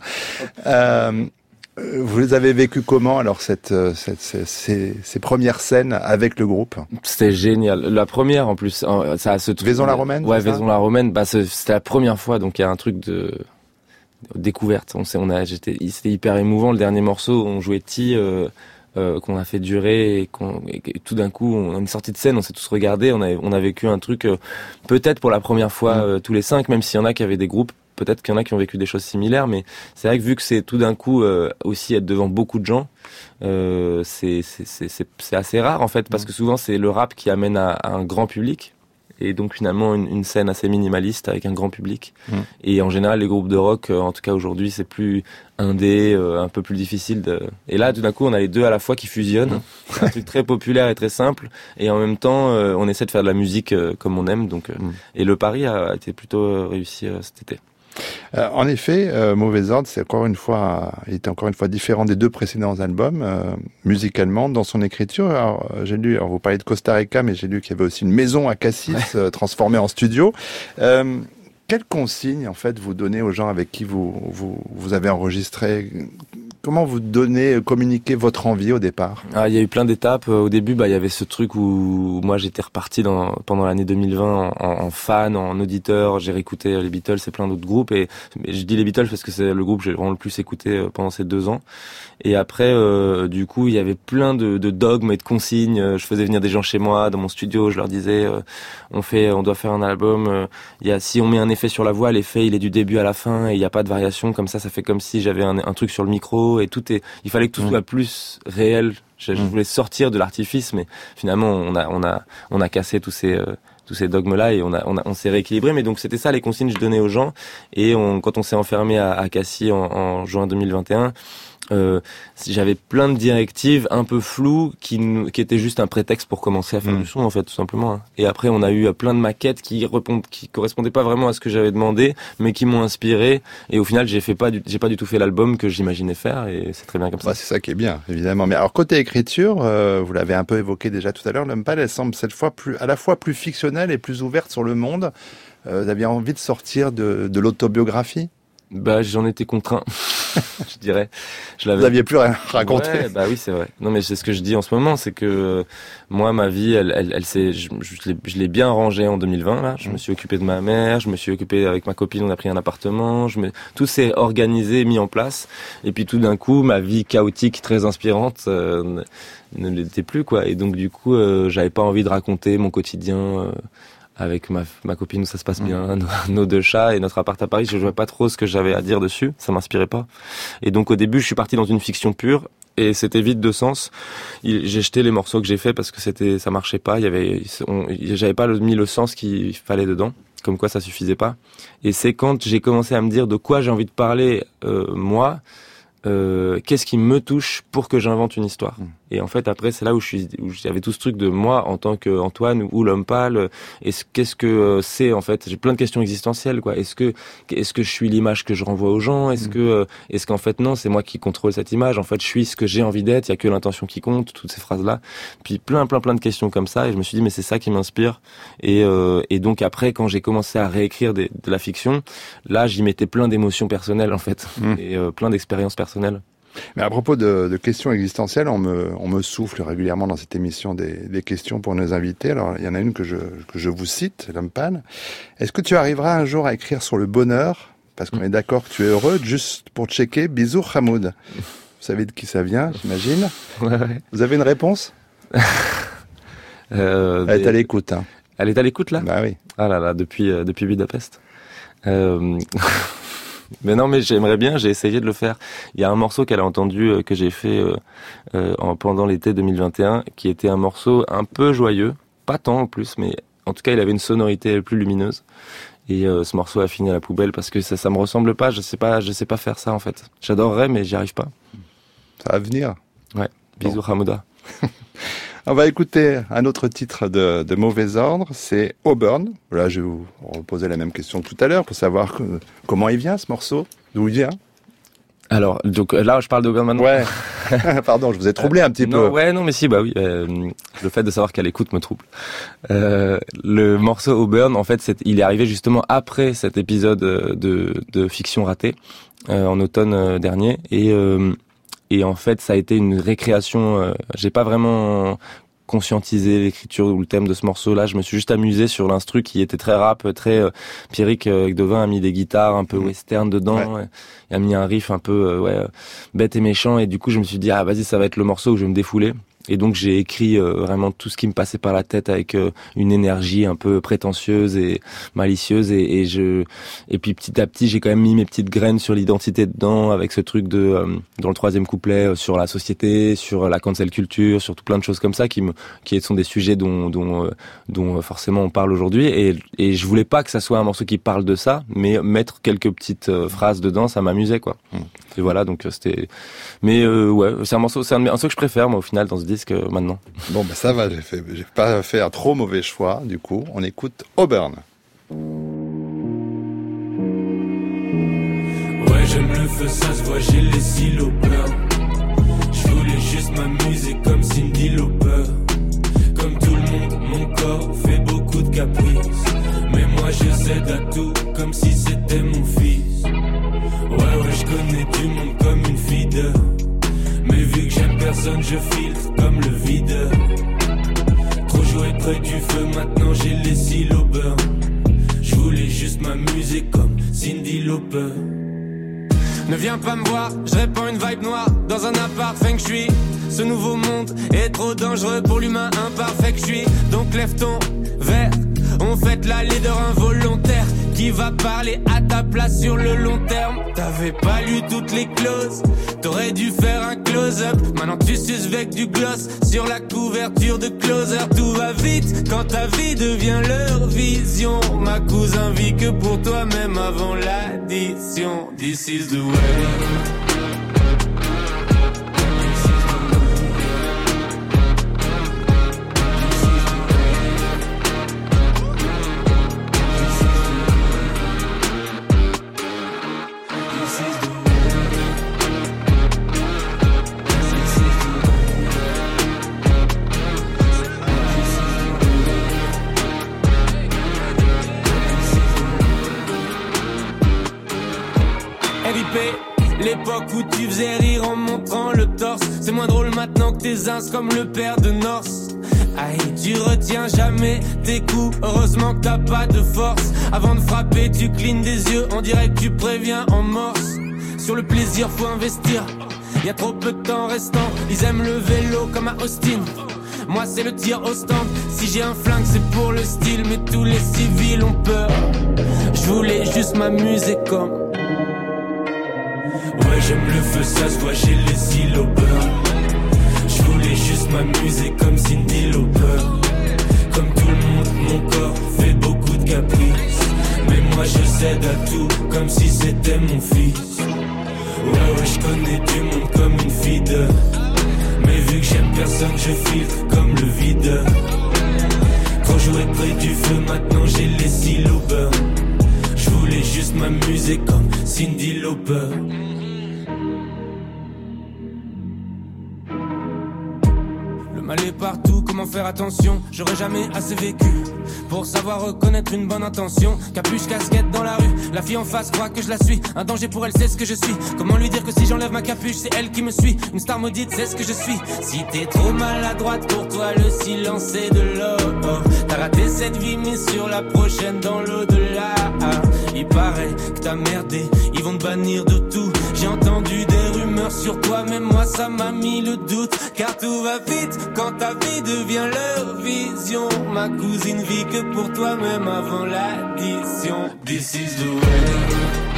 Euh, vous les avez vécu comment, alors, cette, cette, ces, ces, ces premières scènes avec le groupe? C'était génial. La première, en plus, ça a ce truc. Vaison-la-Romaine? Ouais, Vaison-la-Romaine. Bah, c'était la première fois, donc il y a un truc de... découverte. On, sait, on a, j'étais, c'était hyper émouvant. Le dernier morceau, on jouait T, euh, euh, qu'on a fait durer et, qu'on, et tout d'un coup, on est sorti de scène, on s'est tous regardés, on a, on a vécu un truc, euh, peut-être pour la première fois, euh, tous les cinq, même s'il y en a qui avaient des groupes, peut-être qu'il y en a qui ont vécu des choses similaires, mais c'est vrai que vu que c'est tout d'un coup euh, aussi être devant beaucoup de gens, euh, c'est, c'est, c'est, c'est, c'est assez rare en fait, parce que souvent c'est le rap qui amène à, à un grand public. Et donc finalement une, une scène assez minimaliste avec un grand public. Mmh. Et en général les groupes de rock, euh, en tout cas aujourd'hui, c'est plus indé, euh, un peu plus difficile de... Et là tout d'un coup on a les deux à la fois qui fusionnent. Mmh. C'est un truc très populaire et très simple. Et en même temps euh, on essaie de faire de la musique euh, comme on aime. Donc, euh, mmh. Et le pari a été plutôt euh, réussi euh, cet été. Euh, en effet, euh, Mauvais Ordre, c'est encore une fois, il était encore une fois différent des deux précédents albums, euh, musicalement, dans son écriture. Alors, j'ai lu, alors vous parlez de Costa Rica, mais j'ai lu qu'il y avait aussi une maison à Cassis, ouais. euh, transformée en studio. Euh, quelles consignes, en fait, vous donnez aux gens avec qui vous, vous, vous avez enregistré? comment vous donnez, communiquez votre envie au départ? Ah, il y a eu plein d'étapes. Au début, bah, il y avait ce truc où moi j'étais reparti dans, pendant l'année deux mille vingt en, en fan, en auditeur. J'ai réécouté les Beatles et plein d'autres groupes. Et je dis les Beatles parce que c'est le groupe que j'ai vraiment le plus écouté pendant ces deux ans. Et après, euh, du coup, il y avait plein de, de dogmes et de consignes. Je faisais venir des gens chez moi, dans mon studio. Je leur disais, euh, on fait, on doit faire un album. Euh, il y a, si on met un effet sur la voix, l'effet il est du début à la fin et il n'y a pas de variation. Comme ça, ça fait comme si j'avais un, un truc sur le micro et tout est. Il fallait que tout mmh. soit plus réel. Je, je voulais sortir de l'artifice, mais finalement, on a, on a, on a cassé tous ces. Euh, tous ces dogmes-là et on a, on a, on s'est rééquilibré. Mais donc c'était ça les consignes que je donnais aux gens. Et on, quand on s'est enfermé à, à Cassis en, en juin deux mille vingt et un. Euh, j'avais plein de directives un peu floues qui, qui étaient juste un prétexte pour commencer à faire mmh. du son en fait tout simplement. Et après on a eu plein de maquettes qui répondent, qui correspondaient pas vraiment à ce que j'avais demandé, mais qui m'ont inspiré. Et au final j'ai fait pas, du, j'ai pas du tout fait l'album que j'imaginais faire et c'est très bien comme ça. Ouais, c'est ça qui est bien évidemment. Mais alors côté écriture, euh, vous l'avez un peu évoqué déjà tout à l'heure, l'Umpal elle semble cette fois plus, à la fois plus fictionnelle et plus ouverte sur le monde. Euh, vous aviez envie de sortir de, de l'autobiographie? Bah, j'en étais contraint, je dirais. Je l'avais... Vous aviez plus rien raconté. Ouais, bah oui, c'est vrai. Non, mais c'est ce que je dis en ce moment, c'est que euh, moi, ma vie, elle, elle, elle s'est, je, je, l'ai, je l'ai bien rangée en deux mille vingt. Là, je mmh. me suis occupé de ma mère, je me suis occupé avec ma copine, on a pris un appartement. Je me, tout s'est organisé, mis en place. Et puis tout d'un coup, ma vie chaotique, très inspirante, euh, ne l'était plus, quoi. Et donc du coup, euh, j'avais pas envie de raconter mon quotidien. Euh, avec ma, ma copine où ça se passe bien, nos, nos deux chats et notre appart à Paris, je jouais pas trop ce que j'avais à dire dessus, ça m'inspirait pas. Et donc au début, je suis parti dans une fiction pure et c'était vide de sens. Il, j'ai jeté les morceaux que j'ai faits parce que c'était, ça marchait pas, il y avait, on, j'avais pas mis le sens qu'il fallait dedans, comme quoi ça suffisait pas. Et c'est quand j'ai commencé à me dire de quoi j'ai envie de parler, euh, moi, euh, qu'est-ce qui me touche pour que j'invente une histoire. Mmh. Et en fait, après, c'est là où je suis, où j'avais tout ce truc de moi en tant qu'Antoine ou l'homme pâle. Est-ce, qu'est-ce que euh, c'est en fait? J'ai plein de questions existentielles, quoi. Est-ce que, est-ce que je suis l'image que je renvoie aux gens? Est-ce mmh. que, euh, est-ce qu'en fait non, c'est moi qui contrôle cette image? En fait, je suis ce que j'ai envie d'être. Il y a que l'intention qui compte. Toutes ces phrases-là. Puis plein, plein, plein de questions comme ça. Et je me suis dit, mais c'est ça qui m'inspire. Et, euh, et donc après, quand j'ai commencé à réécrire des, de la fiction, là, j'y mettais plein d'émotions personnelles en fait, mmh. et euh, plein d'expériences personnelles. Mais à propos de, de questions existentielles, on me, on me souffle régulièrement dans cette émission des, des questions pour nos invités. Alors, il y en a une que je, que je vous cite, l'Umpal. Est-ce que tu arriveras un jour à écrire sur le bonheur? Parce qu'on est d'accord que tu es heureux. Juste pour checker, bisous Hamoud. Vous savez de qui ça vient, j'imagine? Ouais, ouais. Vous avez une réponse? euh, Elle est à l'écoute. Hein. Elle est à l'écoute, là? Bah oui. Ah là là, depuis, euh, depuis Budapest. Euh... Mais non, mais j'aimerais bien, j'ai essayé de le faire. Il y a un morceau qu'elle a entendu, euh, que j'ai fait euh, euh, en, pendant l'été deux mille vingt et un, qui était un morceau un peu joyeux, pas tant en plus, mais en tout cas il avait une sonorité plus lumineuse. Et euh, ce morceau a fini à la poubelle parce que ça, ça me ressemble pas. Je sais pas, je sais pas faire ça en fait. J'adorerais, mais j'y arrive pas. Ça va venir. Ouais. Bisous, bon. Hamouda. On va écouter un autre titre de, de Mauvais Ordre, c'est Auburn. Là, je vais vous reposer la même question que tout à l'heure pour savoir que, comment il vient ce morceau, d'où il vient. Alors, donc là, je parle d'Auburn maintenant. Ouais. Pardon, je vous ai troublé un petit non, peu. Ouais, non, mais si, bah oui. Euh, le fait de savoir qu'elle écoute me trouble. Euh, le morceau Auburn, en fait, c'est, il est arrivé justement après cet épisode de, de fiction ratée euh, en automne euh, dernier, et euh, Et en fait, ça a été une récréation. Euh, j'ai pas vraiment conscientisé l'écriture ou le thème de ce morceau-là. Je me suis juste amusé sur l'instru qui était très rap, très euh, Pierrick euh, avec Devin a mis des guitares un peu mmh. western dedans. Ouais. Il a mis un riff un peu euh, ouais euh, bête et méchant. Et du coup, je me suis dit ah vas-y, ça va être le morceau où je vais me défouler. Et donc j'ai écrit euh, vraiment tout ce qui me passait par la tête avec euh, une énergie un peu prétentieuse et malicieuse et, et je et puis petit à petit j'ai quand même mis mes petites graines sur l'identité dedans avec ce truc de euh, dans le troisième couplet euh, sur la société, sur la cancel culture, sur tout plein de choses comme ça qui me qui sont des sujets dont dont euh, dont forcément on parle aujourd'hui et et je voulais pas que ça soit un morceau qui parle de ça, mais mettre quelques petites euh, phrases dedans, ça m'amusait quoi. Mmh. Et voilà donc c'était mais euh, ouais c'est un morceau c'est un, un morceau que je préfère moi au final dans ce disque maintenant. Bon ben ça va, j'ai fait, j'ai pas fait un trop mauvais choix. Du coup, on écoute Auburn. Ouais, j'aime le feu, ça se voit, j'ai les silos burn. Je voulais juste m'amuser comme Cyndi Lauper. Comme tout le monde, mon corps fait beaucoup de caprices. Mais moi je cède à tout comme si c'était mon fils. Ouais, ouais, je connais du monde comme une fille vide. Mais vu que j'aime personne, je filtre comme le vide. Trop joué près du feu, maintenant j'ai les silos burn. Je voulais juste m'amuser comme Cyndi Lauper. Ne viens pas me voir, je répands une vibe noire dans un appart feng shui. Ce nouveau monde est trop dangereux pour l'humain imparfait que je suis. Donc lève ton verre, on fête la leader involontaire qui va parler à ta place sur le long terme. T'avais pas lu toutes les clauses, t'aurais dû faire un close-up. Maintenant tu suces avec du gloss sur la couverture de Closer. Tout va vite quand ta vie devient leur vision. Ma cousin vit que pour toi même avant l'addition. This is the way. L'époque où tu faisais rire en montrant le torse, c'est moins drôle maintenant que tes ins comme le père de Norse. Aïe, tu retiens jamais tes coups, heureusement que t'as pas de force. Avant de frapper, tu clignes des yeux, on dirait que tu préviens en morse. Sur le plaisir, faut investir, y'a trop peu de temps restant. Ils aiment le vélo comme à Austin, moi c'est le tir au stand. Si j'ai un flingue, c'est pour le style, mais tous les civils ont peur. Je voulais juste m'amuser comme... Ouais, j'aime le feu, ça se voit, j'ai les silos burn. Je voulais juste m'amuser comme Cyndi Lauper. Comme tout le monde, mon corps fait beaucoup de caprices. Mais moi je cède à tout, comme si c'était mon fils. Ouais, ouais, je connais du monde comme une fille. Mais vu que j'aime personne, je filtre comme le vide. Quand je jouais près du feu, maintenant j'ai les silos burn. Je voulais juste m'amuser comme Cyndi Lauper. Le mal est partout, comment faire attention? J'aurais jamais assez vécu pour savoir reconnaître une bonne intention. Capuche, casquette dans la rue, la fille en face croit que je la suis. Un danger pour elle, c'est ce que je suis. Comment lui dire que si j'enlève ma capuche, c'est elle qui me suit? Une star maudite, c'est ce que je suis. Si t'es trop maladroite, pour toi le silence c'est de l'or. T'as raté cette vie, mais sur la prochaine dans l'au-delà. Il paraît que t'as merdé, ils vont te bannir de tout. J'ai entendu des rumeurs sur toi, même moi ça m'a mis le doute. Car tout va vite quand ta vie devient leur vision. Ma cousine vit que pour toi même avant l'addition. This is the way.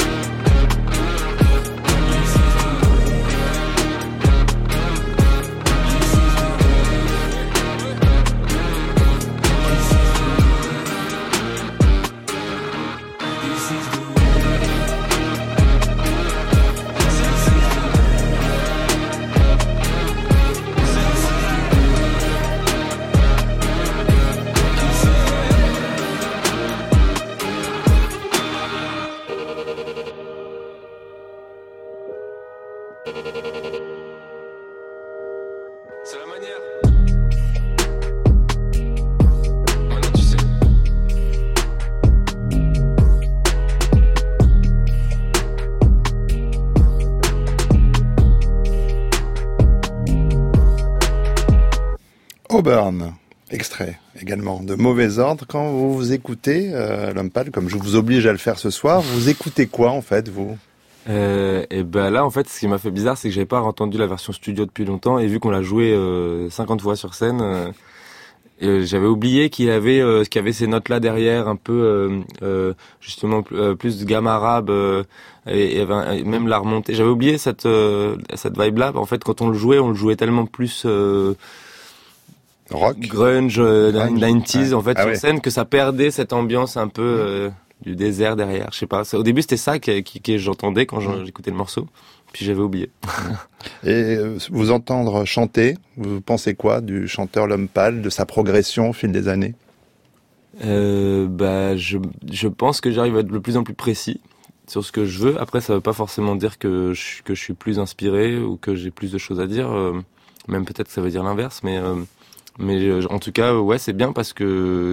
C'est la manière. Maintenant tu sais. Auburn, extrait également de Mauvais Ordre. Quand vous vous écoutez, euh, l'homme pâle, comme je vous oblige à le faire ce soir, vous écoutez quoi en fait, vous? Euh, et ben là, en fait, ce qui m'a fait bizarre, c'est que j'avais pas entendu la version studio depuis longtemps, et vu qu'on l'a joué euh, cinquante fois sur scène, euh, et j'avais oublié qu'il y avait euh, qu'il y avait ces notes là derrière, un peu euh, euh, justement euh, plus de gamme arabe, euh, et, et, et même la remontée. J'avais oublié cette euh, cette vibe là. En fait, quand on le jouait, on le jouait tellement plus euh, rock, grunge, euh, nineties, ouais. En fait, ah sur ouais. scène, que ça perdait cette ambiance un peu. Euh, du désert derrière, je sais pas. Au début, c'était ça que, que, que j'entendais quand j'écoutais le morceau, puis j'avais oublié. Et vous entendre chanter, vous pensez quoi du chanteur l'homme pâle, de sa progression au fil des années? euh, bah, je, je pense que j'arrive à être de plus en plus précis sur ce que je veux. Après, ça veut pas forcément dire que je, que je suis plus inspiré ou que j'ai plus de choses à dire. Euh, même peut-être que ça veut dire l'inverse, mais, euh, mais en tout cas, ouais, c'est bien parce que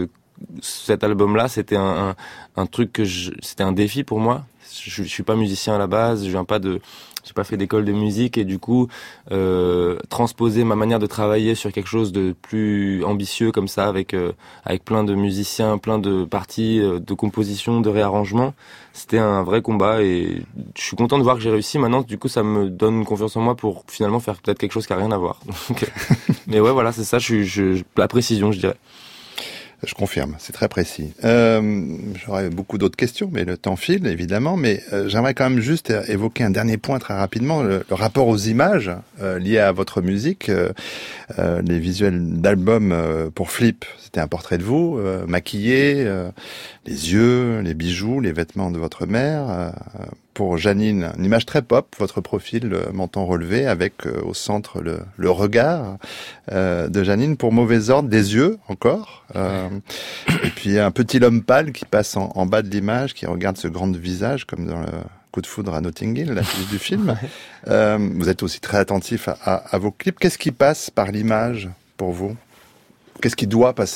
cet album-là, c'était un, un, un truc que je, c'était un défi pour moi. Je, je suis pas musicien à la base, je viens pas de, j'ai pas fait d'école de musique et du coup, euh, transposer ma manière de travailler sur quelque chose de plus ambitieux comme ça, avec euh, avec plein de musiciens, plein de parties, euh, de compositions, de réarrangements, c'était un vrai combat et je suis content de voir que j'ai réussi. Maintenant, du coup, ça me donne une confiance en moi pour finalement faire peut-être quelque chose qui a rien à voir. Donc, mais ouais, voilà, c'est ça. Je suis, je, je, la précision, je dirais. Je confirme, c'est très précis. Euh, j'aurais beaucoup d'autres questions, mais le temps file, évidemment. Mais euh, j'aimerais quand même juste évoquer un dernier point très rapidement, le, le rapport aux images euh, liées à votre musique. Euh, euh, les visuels d'albums euh, pour Flip, c'était un portrait de vous, euh, maquillé, euh, les yeux, les bijoux, les vêtements de votre mère. Euh, pour Janine, une image très pop, votre profil, le menton relevé, avec euh, au centre le, le regard euh, de Janine. Pour Mauvais Ordre, des yeux encore. Euh, et puis un petit homme pâle qui passe en, en bas de l'image, qui regarde ce grand visage, comme dans le Coup de foudre à Notting Hill, la fiche du film. Euh, vous êtes aussi très attentif à, à, à vos clips. Qu'est-ce qui passe par l'image pour vous ? Qu'est-ce qui doit passer ?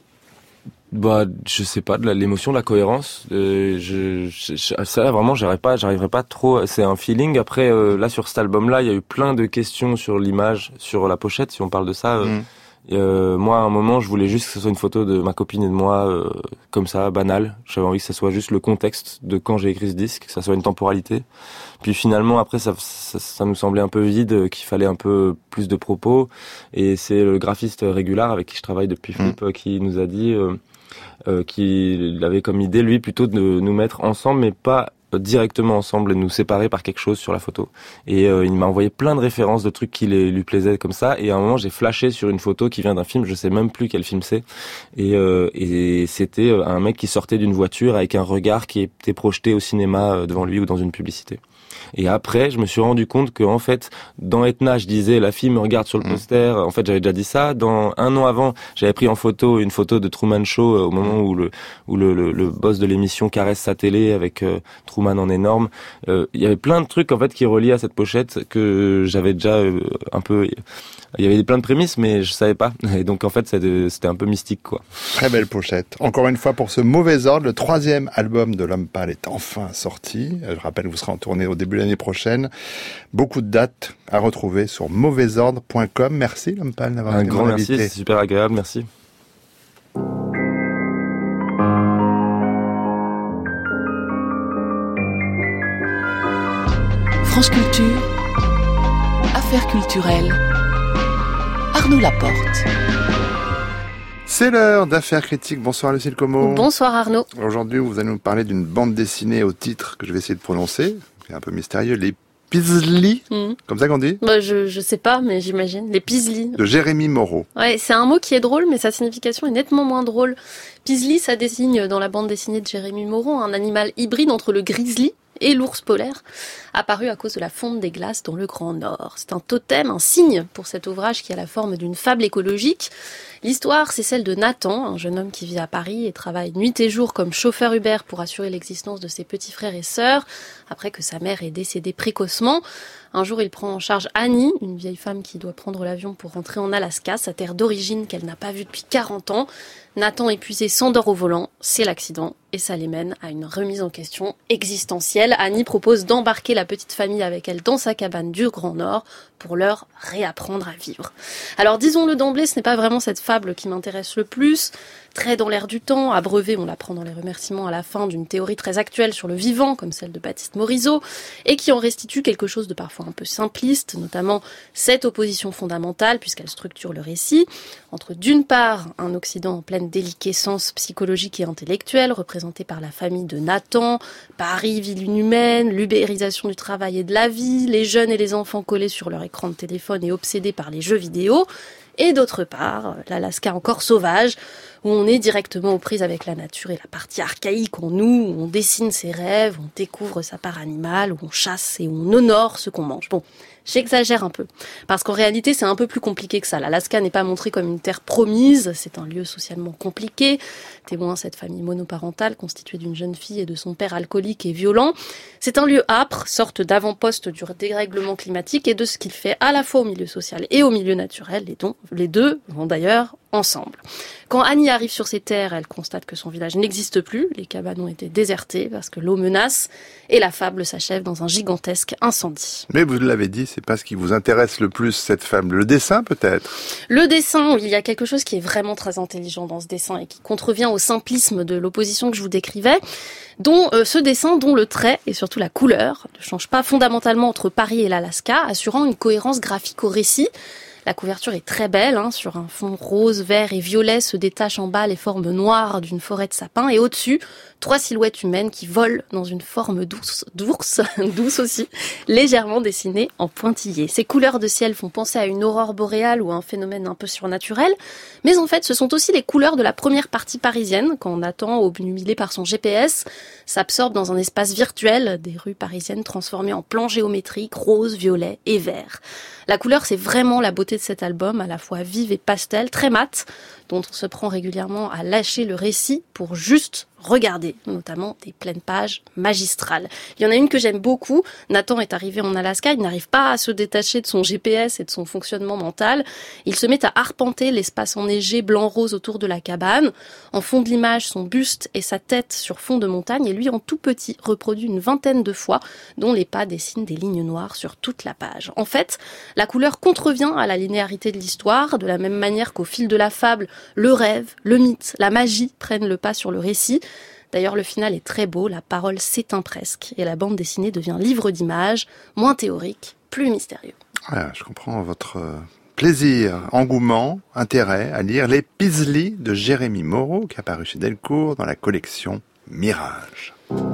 Bah, je sais pas, de la, l'émotion, de la cohérence. Euh, je, je, ça là, vraiment, j'arriverai pas, j'arriverai pas trop. C'est un feeling. Après, euh, là sur cet album-là, il y a eu plein de questions sur l'image, sur la pochette. Si on parle de ça, euh, mmh. euh, moi, à un moment, je voulais juste que ce soit une photo de ma copine et de moi, euh, comme ça, banale. J'avais envie que ça soit juste le contexte de quand j'ai écrit ce disque, que ça soit une temporalité. Puis finalement, après, ça, ça, ça nous semblait un peu vide, qu'il fallait un peu plus de propos. Et c'est le graphiste Régular avec qui je travaille depuis Flip mmh. qui nous a dit. Euh, Euh, qu'il avait comme idée, lui, plutôt de nous mettre ensemble, mais pas directement ensemble, nous séparer par quelque chose sur la photo. Et euh, il m'a envoyé plein de références de trucs qui les, lui plaisaient comme ça. Et à un moment, j'ai flashé sur une photo qui vient d'un film, je sais même plus quel film c'est. Et, euh, et c'était un mec qui sortait d'une voiture avec un regard qui était projeté au cinéma devant lui ou dans une publicité. Et après, je me suis rendu compte que, en fait, dans Etna, je disais, la fille me regarde sur le poster. En fait, j'avais déjà dit ça. Dans un an avant, j'avais pris en photo une photo de Truman Show au moment où le, où le, le, le boss de l'émission caresse sa télé avec euh, Truman en énorme. Euh, il y avait plein de trucs, en fait, qui reliaient à cette pochette que j'avais déjà euh, un peu, il y avait plein de prémices, mais je savais pas. Et donc, en fait, c'était un peu mystique, quoi. Très belle pochette. Encore une fois, pour ce Mauvais Ordre, le troisième album de L'Homme Pâle est enfin sorti. Je rappelle, vous serez en tournée au début de l'année prochaine. Beaucoup de dates à retrouver sur mauvais ordre point com. Merci L'Homme Pâle d'avoir été mon invité. Un grand merci, c'est super agréable, merci. France Culture, Affaires culturelles, Arnaud Laporte. C'est l'heure d'Affaires critiques. Bonsoir Lucille Como. Bonsoir Arnaud. Aujourd'hui, vous allez nous parler d'une bande dessinée au titre que je vais essayer de prononcer. C'est un peu mystérieux. Les Pizli, mmh. comme ça qu'on dit bah, je, je sais pas, mais j'imagine. Les Pizli. De Jérémy Moreau. Ouais, c'est un mot qui est drôle, mais sa signification est nettement moins drôle. Pizli, ça désigne dans la bande dessinée de Jérémy Moreau un animal hybride entre le grizzly et l'ours polaire, apparu à cause de la fonte des glaces dans le Grand Nord. C'est un totem, un signe pour cet ouvrage qui a la forme d'une fable écologique. L'histoire, c'est celle de Nathan, un jeune homme qui vit à Paris et travaille nuit et jour comme chauffeur Uber pour assurer l'existence de ses petits frères et sœurs, après que sa mère ait décédé précocement. Un jour, il prend en charge Annie, une vieille femme qui doit prendre l'avion pour rentrer en Alaska, sa terre d'origine qu'elle n'a pas vue depuis quarante ans. Nathan, épuisé, s'endort au volant, c'est l'accident, et ça les mène à une remise en question existentielle. Annie propose d'embarquer la petite famille avec elle dans sa cabane du Grand Nord pour leur réapprendre à vivre. Alors disons-le d'emblée, ce n'est pas vraiment cette fable qui m'intéresse le plus. Très dans l'air du temps, abreuvé, on l'apprend dans les remerciements à la fin, d'une théorie très actuelle sur le vivant, comme celle de Baptiste Morisot, et qui en restitue quelque chose de parfois un peu simpliste, notamment cette opposition fondamentale, puisqu'elle structure le récit, entre d'une part un Occident en pleine déliquescence psychologique et intellectuelle, représenté par la famille de Nathan, Paris, ville inhumaine, l'ubérisation du travail et de la vie, les jeunes et les enfants collés sur leur écran de téléphone et obsédés par les jeux vidéo, et d'autre part, l'Alaska encore sauvage, où on est directement aux prises avec la nature et la partie archaïque en nous, où on dessine ses rêves, où on découvre sa part animale, où on chasse et où on honore ce qu'on mange. Bon, j'exagère un peu, parce qu'en réalité, c'est un peu plus compliqué que ça. L'Alaska n'est pas montré comme une terre promise, c'est un lieu socialement compliqué, témoin cette famille monoparentale constituée d'une jeune fille et de son père alcoolique et violent. C'est un lieu âpre, sorte d'avant-poste du dérèglement climatique et de ce qu'il fait à la fois au milieu social et au milieu naturel, et dont les deux vont d'ailleurs ensemble. Quand Annie arrive sur ces terres, elle constate que son village n'existe plus, les cabanes ont été désertées parce que l'eau menace, et la fable s'achève dans un gigantesque incendie. Mais vous l'avez dit, c'est pas ce qui vous intéresse le plus, cette fable. Le dessin, peut-être? Le dessin, il y a quelque chose qui est vraiment très intelligent dans ce dessin et qui contrevient au simplisme de l'opposition que je vous décrivais, dont euh, ce dessin, dont le trait et surtout la couleur ne changent pas fondamentalement entre Paris et l'Alaska, assurant une cohérence graphique au récit. La couverture est très belle, hein, sur un fond rose, vert et violet se détachent en bas les formes noires d'une forêt de sapins et au-dessus, trois silhouettes humaines qui volent dans une forme douce, d'ours, douce aussi, légèrement dessinée en pointillés. Ces couleurs de ciel font penser à une aurore boréale ou à un phénomène un peu surnaturel, mais en fait ce sont aussi les couleurs de la première partie parisienne, quand Nathan, obnubilé par son G P S, s'absorbe dans un espace virtuel des rues parisiennes transformées en plans géométriques, rose, violet et vert. La couleur, c'est vraiment la beauté de cet album, à la fois vive et pastel, très mat, dont on se prend régulièrement à lâcher le récit pour juste regarder, notamment des pleines pages magistrales. Il y en a une que j'aime beaucoup. Nathan est arrivé en Alaska, il n'arrive pas à se détacher de son G P S et de son fonctionnement mental. Il se met à arpenter l'espace enneigé blanc-rose autour de la cabane. En fond de l'image, son buste et sa tête sur fond de montagne, et lui en tout petit reproduit une vingtaine de fois, dont les pas dessinent des lignes noires sur toute la page. En fait, la couleur contrevient à la linéarité de l'histoire, de la même manière qu'au fil de la fable, le rêve, le mythe, la magie prennent le pas sur le récit. D'ailleurs, le final est très beau, la parole s'éteint presque, et la bande dessinée devient livre d'images, moins théorique, plus mystérieux. Ah, je comprends votre plaisir, engouement, intérêt à lire Les Pizli de Jérémy Moreau, qui est apparu chez Delcourt dans la collection Mirage.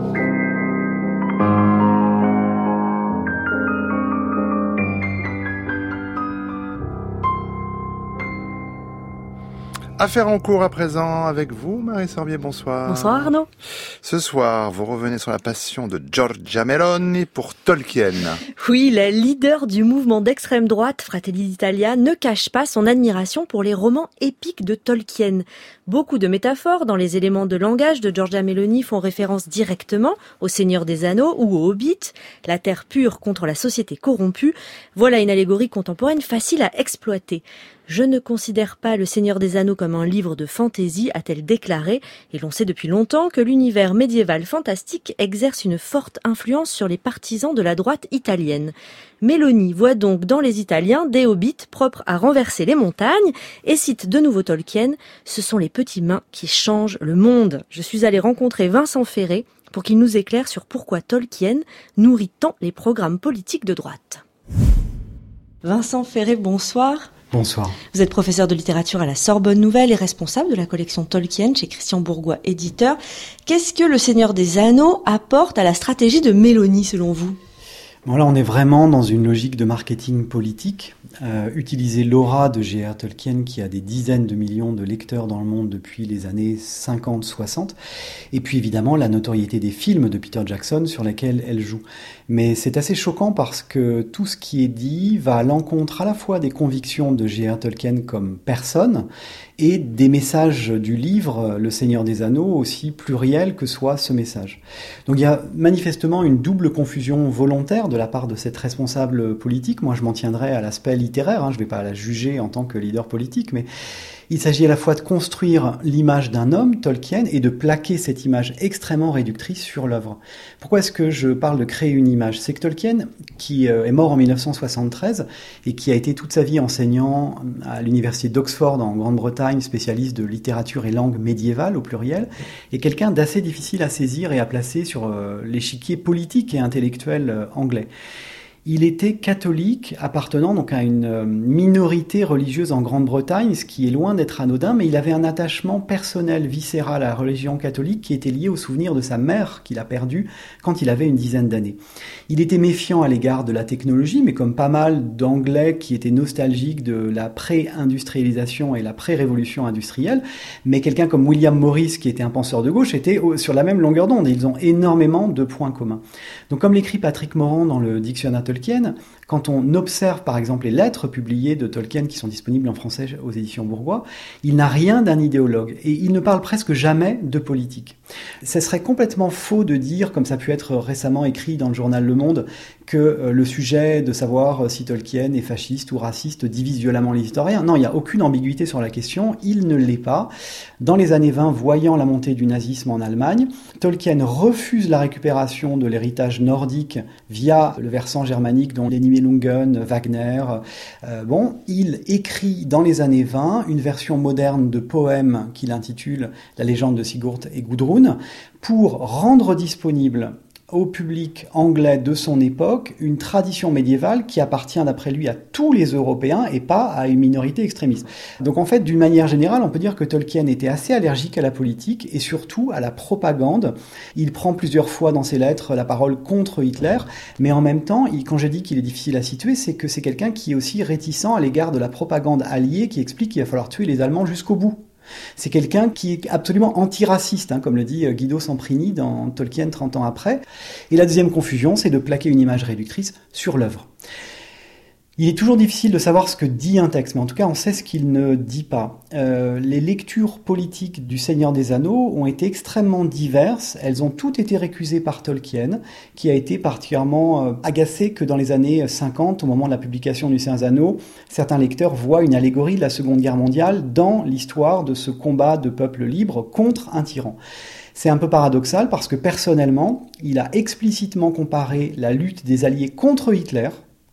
Affaire en cours à présent avec vous, Marie Sorbier, bonsoir. Bonsoir Arnaud. Ce soir, vous revenez sur la passion de Giorgia Meloni pour Tolkien. Oui, la leader du mouvement d'extrême droite, Fratelli d'Italia, ne cache pas son admiration pour les romans épiques de Tolkien. Beaucoup de métaphores dans les éléments de langage de Giorgia Meloni font référence directement au Seigneur des Anneaux ou au Hobbit, la terre pure contre la société corrompue. Voilà une allégorie contemporaine facile à exploiter. Je ne considère pas Le Seigneur des Anneaux comme un livre de fantaisie, a-t-elle déclaré, et l'on sait depuis longtemps que l'univers médiéval fantastique exerce une forte influence sur les partisans de la droite italienne. Meloni voit donc dans les Italiens des hobbits propres à renverser les montagnes et cite de nouveau Tolkien, ce sont les petits mains qui changent le monde. Je suis allée rencontrer Vincent Ferré pour qu'il nous éclaire sur pourquoi Tolkien nourrit tant les programmes politiques de droite. Vincent Ferré, bonsoir. Bonsoir. Vous êtes professeur de littérature à la Sorbonne Nouvelle et responsable de la collection Tolkien chez Christian Bourgois, éditeur. Qu'est-ce que Le Seigneur des Anneaux apporte à la stratégie de Meloni, selon vous ? Bon, là, on est vraiment dans une logique de marketing politique. Euh, utiliser l'aura de J R R Tolkien, qui a des dizaines de millions de lecteurs dans le monde depuis les années cinquante soixante. Et puis, évidemment, la notoriété des films de Peter Jackson sur lesquels elle joue. Mais c'est assez choquant parce que tout ce qui est dit va à l'encontre à la fois des convictions de J R R Tolkien comme personne et des messages du livre Le Seigneur des Anneaux, aussi pluriel que soit ce message. Donc il y a manifestement une double confusion volontaire de la part de cette responsable politique. Moi, je m'en tiendrai à l'aspect littéraire, hein, je ne vais pas la juger en tant que leader politique, mais il s'agit à la fois de construire l'image d'un homme, Tolkien, et de plaquer cette image extrêmement réductrice sur l'œuvre. Pourquoi est-ce que je parle de créer une image ? C'est que Tolkien, qui est mort en dix-neuf cent soixante-treize et qui a été toute sa vie enseignant à l'université d'Oxford en Grande-Bretagne, spécialiste de littérature et langue médiévale au pluriel, est quelqu'un d'assez difficile à saisir et à placer sur l'échiquier politique et intellectuel anglais. Il était catholique, appartenant donc à une minorité religieuse en Grande-Bretagne, ce qui est loin d'être anodin, mais il avait un attachement personnel, viscéral à la religion catholique qui était lié au souvenir de sa mère qu'il a perdue quand il avait une dizaine d'années. Il était méfiant à l'égard de la technologie, mais comme pas mal d'Anglais qui étaient nostalgiques de la pré-industrialisation et la pré-révolution industrielle, mais quelqu'un comme William Morris, qui était un penseur de gauche, était sur la même longueur d'onde. Ils ont énormément de points communs. Donc comme l'écrit Patrick Morand dans le dictionnaire Tolkien, Quand on observe par exemple les lettres publiées de Tolkien qui sont disponibles en français aux éditions Bourgois, il n'a rien d'un idéologue et il ne parle presque jamais de politique. Ce serait complètement faux de dire, comme ça a pu être récemment écrit dans le journal Le Monde, que euh, le sujet de savoir si Tolkien est fasciste ou raciste divise violemment les historiens. Non, il n'y a aucune ambiguïté sur la question, il ne l'est pas. Dans les années vingt, voyant la montée du nazisme en Allemagne, Tolkien refuse la récupération de l'héritage nordique via le versant germanique, dont les Nibelungen, Wagner. Euh, bon, il écrit dans les années vingt une version moderne de poème qu'il intitule « La légende de Sigurd et Gudrun » pour rendre disponible au public anglais de son époque une tradition médiévale qui appartient d'après lui à tous les Européens et pas à une minorité extrémiste. Donc en fait, d'une manière générale, on peut dire que Tolkien était assez allergique à la politique et surtout à la propagande. Il prend plusieurs fois dans ses lettres la parole contre Hitler, mais en même temps, il, quand je dis qu'il est difficile à situer, c'est que c'est quelqu'un qui est aussi réticent à l'égard de la propagande alliée qui explique qu'il va falloir tuer les Allemands jusqu'au bout. C'est quelqu'un qui est absolument antiraciste, hein, comme le dit Guido Samprini dans Tolkien trente ans après. Et la deuxième confusion, c'est de plaquer une image réductrice sur l'œuvre. Il est toujours difficile de savoir ce que dit un texte, mais en tout cas on sait ce qu'il ne dit pas. Euh, les lectures politiques du Seigneur des Anneaux ont été extrêmement diverses, elles ont toutes été récusées par Tolkien, qui a été particulièrement euh, agacé que dans les années cinquante, au moment de la publication du Seigneur des Anneaux, certains lecteurs voient une allégorie de la Seconde Guerre mondiale dans l'histoire de ce combat de peuple libre contre un tyran. C'est un peu paradoxal parce que personnellement, il a explicitement comparé la lutte des Alliés contre Hitler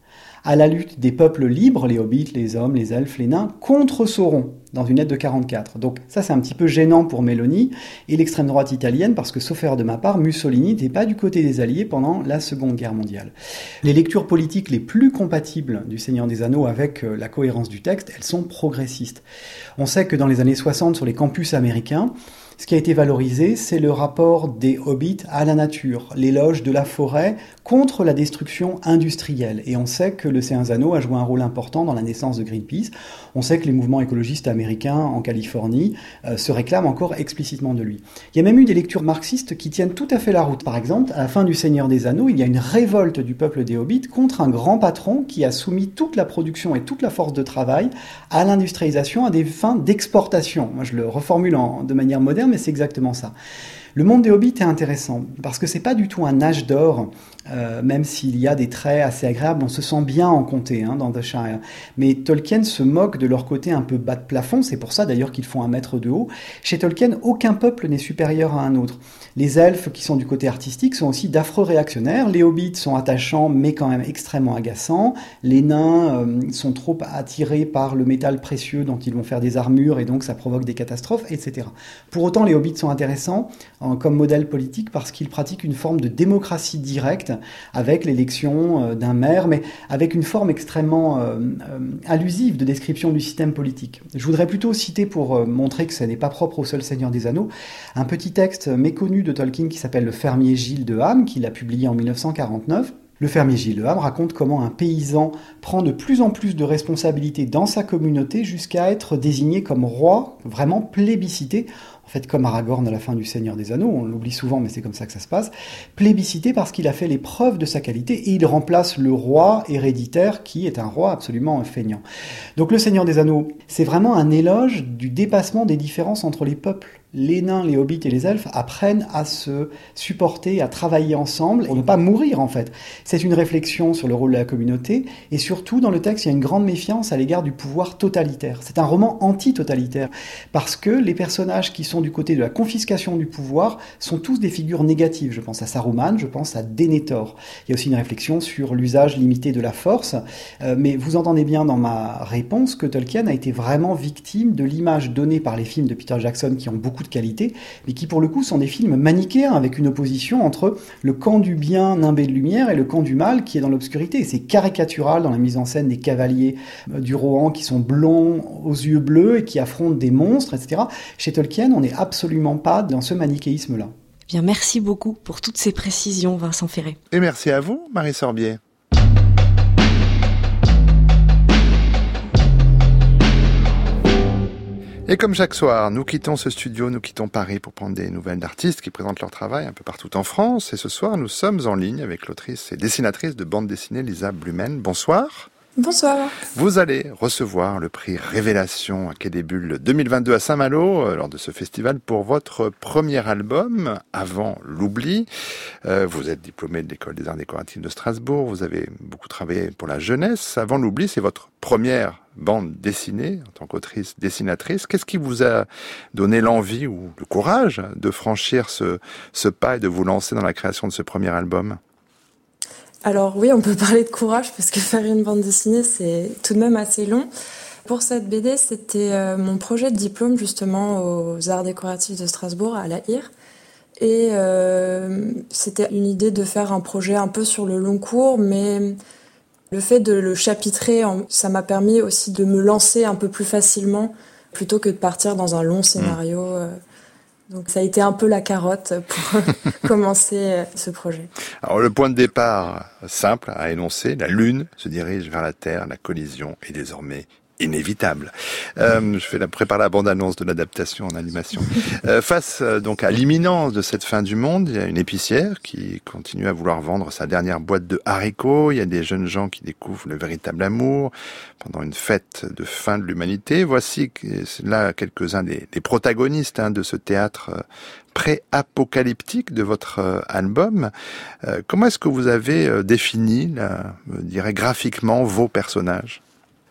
à la lutte des peuples libres, les hobbits, les hommes, les elfes, les nains, contre Sauron, dans une lettre de quarante-quatre. Donc ça, c'est un petit peu gênant pour Mélanie et l'extrême droite italienne, parce que, sauf erreur de ma part, Mussolini n'était pas du côté des Alliés pendant la Seconde Guerre mondiale. Les lectures politiques les plus compatibles du Seigneur des Anneaux avec la cohérence du texte, elles sont progressistes. On sait que dans les années soixante, sur les campus américains, ce qui a été valorisé, c'est le rapport des hobbits à la nature, l'éloge de la forêt contre la destruction industrielle. Et on sait que le Seigneur des Anneaux a joué un rôle important dans la naissance de Greenpeace. On sait que les mouvements écologistes américains en Californie euh, se réclament encore explicitement de lui. Il y a même eu des lectures marxistes qui tiennent tout à fait la route. Par exemple, à la fin du Seigneur des Anneaux, il y a une révolte du peuple des hobbits contre un grand patron qui a soumis toute la production et toute la force de travail à l'industrialisation à des fins d'exportation. Moi, je le reformule en, de manière moderne, mais c'est exactement ça. Le monde des hobbits est intéressant parce que c'est pas du tout un âge d'or, euh, même s'il y a des traits assez agréables, on se sent bien en comté hein, dans The Shire. Mais Tolkien se moque de leur côté un peu bas de plafond, c'est pour ça d'ailleurs qu'ils font un mètre de haut. Chez Tolkien, aucun peuple n'est supérieur à un autre. Les elfes qui sont du côté artistique sont aussi d'affreux réactionnaires, les hobbits sont attachants mais quand même extrêmement agaçants, les nains euh, sont trop attirés par le métal précieux dont ils vont faire des armures et donc ça provoque des catastrophes, et cetera. Pour autant, les hobbits sont intéressants comme modèle politique parce qu'il pratique une forme de démocratie directe avec l'élection d'un maire, mais avec une forme extrêmement euh, euh, allusive de description du système politique. Je voudrais plutôt citer, pour euh, montrer que ce n'est pas propre au seul Seigneur des Anneaux, un petit texte méconnu de Tolkien qui s'appelle « Le fermier Gilles de Ham », qu'il a publié en mille neuf cent quarante-neuf. Le fermier Gilles de Ham raconte comment un paysan prend de plus en plus de responsabilités dans sa communauté jusqu'à être désigné comme roi, vraiment plébiscité. En fait, comme Aragorn à la fin du Seigneur des Anneaux, on l'oublie souvent, mais c'est comme ça que ça se passe, plébiscité parce qu'il a fait les preuves de sa qualité et il remplace le roi héréditaire qui est un roi absolument feignant. Donc le Seigneur des Anneaux, c'est vraiment un éloge du dépassement des différences entre les peuples. Les nains, les hobbits et les elfes apprennent à se supporter, à travailler ensemble pour ne pas mourir en fait. C'est une réflexion sur le rôle de la communauté et surtout dans le texte il y a une grande méfiance à l'égard du pouvoir totalitaire. C'est un roman anti-totalitaire parce que les personnages qui sont du côté de la confiscation du pouvoir sont tous des figures négatives. Je pense à Saruman, je pense à Denethor. Il y a aussi une réflexion sur l'usage limité de la force, euh, mais vous entendez bien dans ma réponse que Tolkien a été vraiment victime de l'image donnée par les films de Peter Jackson qui ont beaucoup de qualité, mais qui pour le coup sont des films manichéens avec une opposition entre le camp du bien nimbé de lumière et le camp du mal qui est dans l'obscurité. Et c'est caricatural dans la mise en scène des cavaliers du Rohan qui sont blonds aux yeux bleus et qui affrontent des monstres, et cetera. Chez Tolkien, on n'est absolument pas dans ce manichéisme-là. Bien, merci beaucoup pour toutes ces précisions, Vincent Ferré. Et merci à vous, Marie Sorbier. Et comme chaque soir, nous quittons ce studio, nous quittons Paris pour prendre des nouvelles d'artistes qui présentent leur travail un peu partout en France. Et ce soir, nous sommes en ligne avec l'autrice et dessinatrice de bande dessinée Lisa Blumen. Bonsoir. Bonsoir. Vous allez recevoir le prix Révélation à Quai des Bulles deux mille vingt-deux à Saint-Malo euh, lors de ce festival pour votre premier album, Avant l'oubli. Euh, vous êtes diplômé de l'École des Arts Décoratifs de Strasbourg, vous avez beaucoup travaillé pour la jeunesse. Avant l'oubli, c'est votre première bande dessinée en tant qu'autrice dessinatrice. Qu'est-ce qui vous a donné l'envie ou le courage de franchir ce, ce pas et de vous lancer dans la création de ce premier album ? Alors oui, on peut parler de courage parce que faire une bande dessinée, c'est tout de même assez long. Pour cette B D, c'était euh, mon projet de diplôme justement aux Arts Décoratifs de Strasbourg, à la I R. Et euh, c'était une idée de faire un projet un peu sur le long cours, mais le fait de le chapitrer, ça m'a permis aussi de me lancer un peu plus facilement plutôt que de partir dans un long scénario. Mmh. Donc ça a été un peu la carotte pour commencer ce projet. Alors le point de départ, simple à énoncer, la Lune se dirige vers la Terre, la collision est désormais inévitable. Euh, je fais la, prépare la bande-annonce de l'adaptation en animation. Euh, face euh, donc à l'imminence de cette fin du monde, il y a une épicière qui continue à vouloir vendre sa dernière boîte de haricots. Il y a des jeunes gens qui découvrent le véritable amour pendant une fête de fin de l'humanité. Voici là quelques-uns des, des protagonistes hein, de ce théâtre euh, pré-apocalyptique de votre euh, album. Euh, comment est-ce que vous avez euh, défini, là, je dirais graphiquement, vos personnages ?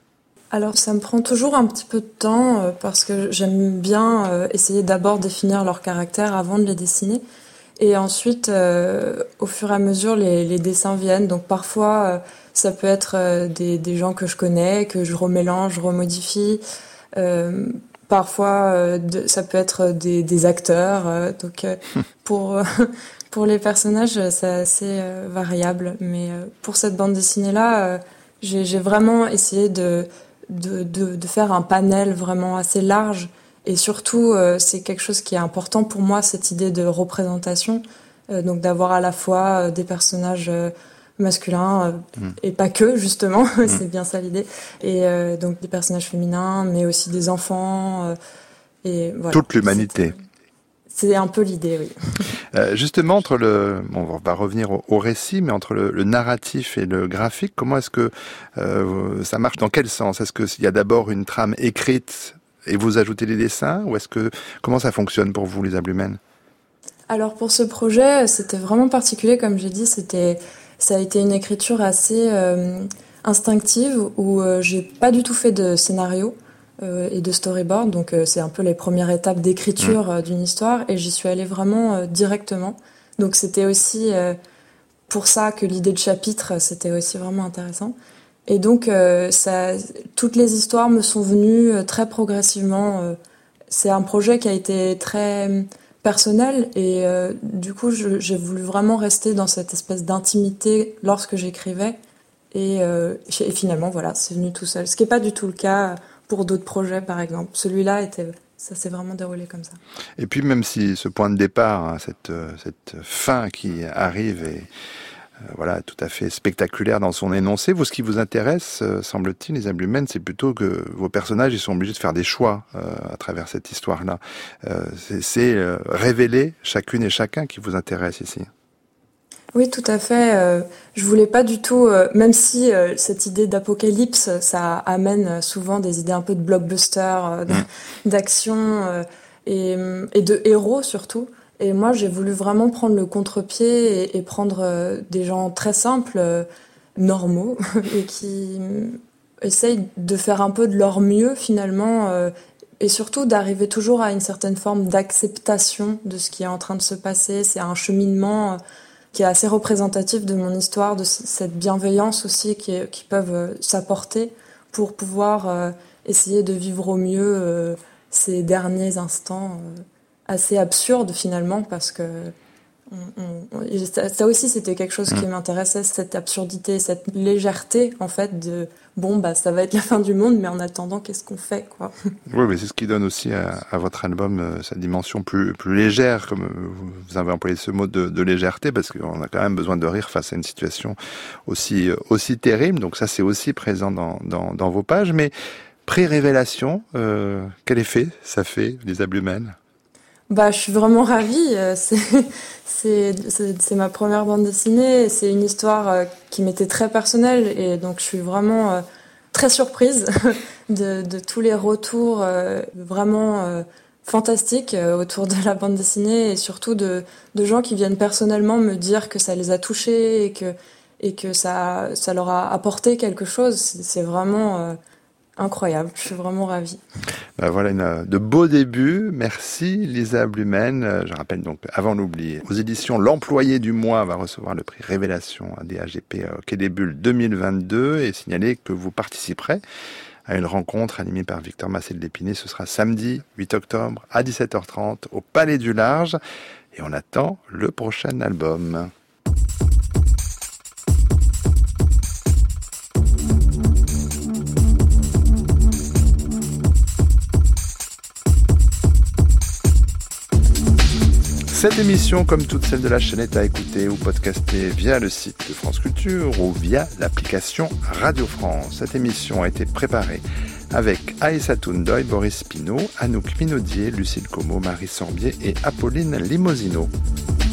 Alors ça me prend toujours un petit peu de temps euh, parce que j'aime bien euh, essayer d'abord définir leur caractère avant de les dessiner et ensuite euh, au fur et à mesure les, les dessins viennent. Donc parfois euh, ça peut être euh, des, des gens que je connais, que je remélange, je remodifie. Euh, parfois euh, de, ça peut être des, des acteurs. Euh, donc euh, pour euh, pour les personnages c'est assez euh, variable. Mais euh, pour cette bande dessinée là, euh, j'ai, j'ai vraiment essayé de De, de, de faire un panel vraiment assez large et surtout euh, c'est quelque chose qui est important pour moi, cette idée de représentation, euh, donc d'avoir à la fois euh, des personnages euh, masculins euh, mmh. et pas que justement, mmh. c'est bien ça l'idée, et euh, donc des personnages féminins mais aussi des enfants euh, et voilà. Toute l'humanité. C'est un peu l'idée, oui. Euh, justement, entre le, bon, on va revenir au, au récit, mais entre le, le narratif et le graphique, comment est-ce que euh, ça marche ? Dans quel sens ? Est-ce qu'il y a d'abord une trame écrite et vous ajoutez les dessins, ou est-ce que comment ça fonctionne pour vous, Lisa Blumen ? Alors pour ce projet, c'était vraiment particulier, comme j'ai dit, c'était, ça a été une écriture assez euh, instinctive où euh, j'ai pas du tout fait de scénario. Euh, et de storyboard, donc euh, c'est un peu les premières étapes d'écriture euh, d'une histoire, et j'y suis allée vraiment euh, directement. Donc c'était aussi euh, pour ça que l'idée de chapitre, c'était aussi vraiment intéressant. Et donc euh, ça, toutes les histoires me sont venues euh, très progressivement. Euh, c'est un projet qui a été très personnel, et euh, du coup je, j'ai voulu vraiment rester dans cette espèce d'intimité lorsque j'écrivais, et, euh, et finalement voilà, c'est venu tout seul. Ce qui n'est pas du tout le cas pour d'autres projets, par exemple. Celui-là, était, ça s'est vraiment déroulé comme ça. Et puis, même si ce point de départ, hein, cette, cette fin qui arrive est euh, voilà, tout à fait spectaculaire dans son énoncé, vous, ce qui vous intéresse, euh, semble-t-il, Lisa Blumen, c'est plutôt que vos personnages, ils sont obligés de faire des choix euh, à travers cette histoire-là. Euh, c'est c'est euh, révéler chacune et chacun qui vous intéresse ici. Oui, tout à fait. Euh, je voulais pas du tout, euh, même si euh, cette idée d'apocalypse, ça amène souvent des idées un peu de blockbuster, euh, d'action euh, et, et de héros surtout. Et moi, j'ai voulu vraiment prendre le contre-pied et, et prendre euh, des gens très simples, euh, normaux, et qui essayent de faire un peu de leur mieux finalement, euh, et surtout d'arriver toujours à une certaine forme d'acceptation de ce qui est en train de se passer. C'est un cheminement euh, qui est assez représentatif de mon histoire, de cette bienveillance aussi qui, qui peuvent euh, s'apporter pour pouvoir euh, essayer de vivre au mieux euh, ces derniers instants euh, assez absurdes finalement, parce que on, on, ça, ça aussi c'était quelque chose qui m'intéressait, cette absurdité, cette légèreté en fait de bon bah ça va être la fin du monde, mais en attendant qu'est-ce qu'on fait quoi. Oui, mais c'est ce qui donne aussi à, à votre album euh, sa dimension plus plus légère, comme euh, vous avez employé ce mot de, de légèreté, parce qu'on a quand même besoin de rire face à une situation aussi euh, aussi terrible. Donc ça c'est aussi présent dans dans, dans vos pages, mais Prix Révélation, euh, quel effet ça fait, Lisa Blumen? Bah, je suis vraiment ravie. C'est, c'est, c'est, c'est ma première bande dessinée. C'est une histoire qui m'était très personnelle et donc je suis vraiment très surprise de, de tous les retours vraiment fantastiques autour de la bande dessinée et surtout de, de gens qui viennent personnellement me dire que ça les a touchés et que, et que ça, ça leur a apporté quelque chose. C'est, c'est vraiment incroyable, je suis vraiment ravie. Ben voilà une, de beaux débuts. Merci Lisa Blumen. Je rappelle donc, avant l'oubli, aux éditions L'Employé du mois va recevoir le prix Révélation D A G P Quai des Bulles deux mille vingt-deux et signaler que vous participerez à une rencontre animée par Victor Massel d'Épinay. Ce sera samedi huit octobre à dix-sept heures trente au Palais du Large et on attend le prochain album. Cette émission, comme toutes celles de la chaîne, est à écouter ou podcaster via le site de France Culture ou via l'application Radio France. Cette émission a été préparée avec Aïssatou Ndoye, Boris Pinault, Anouk Minaudier, Lucille Como, Marie Sorbier et Apolline Limosino.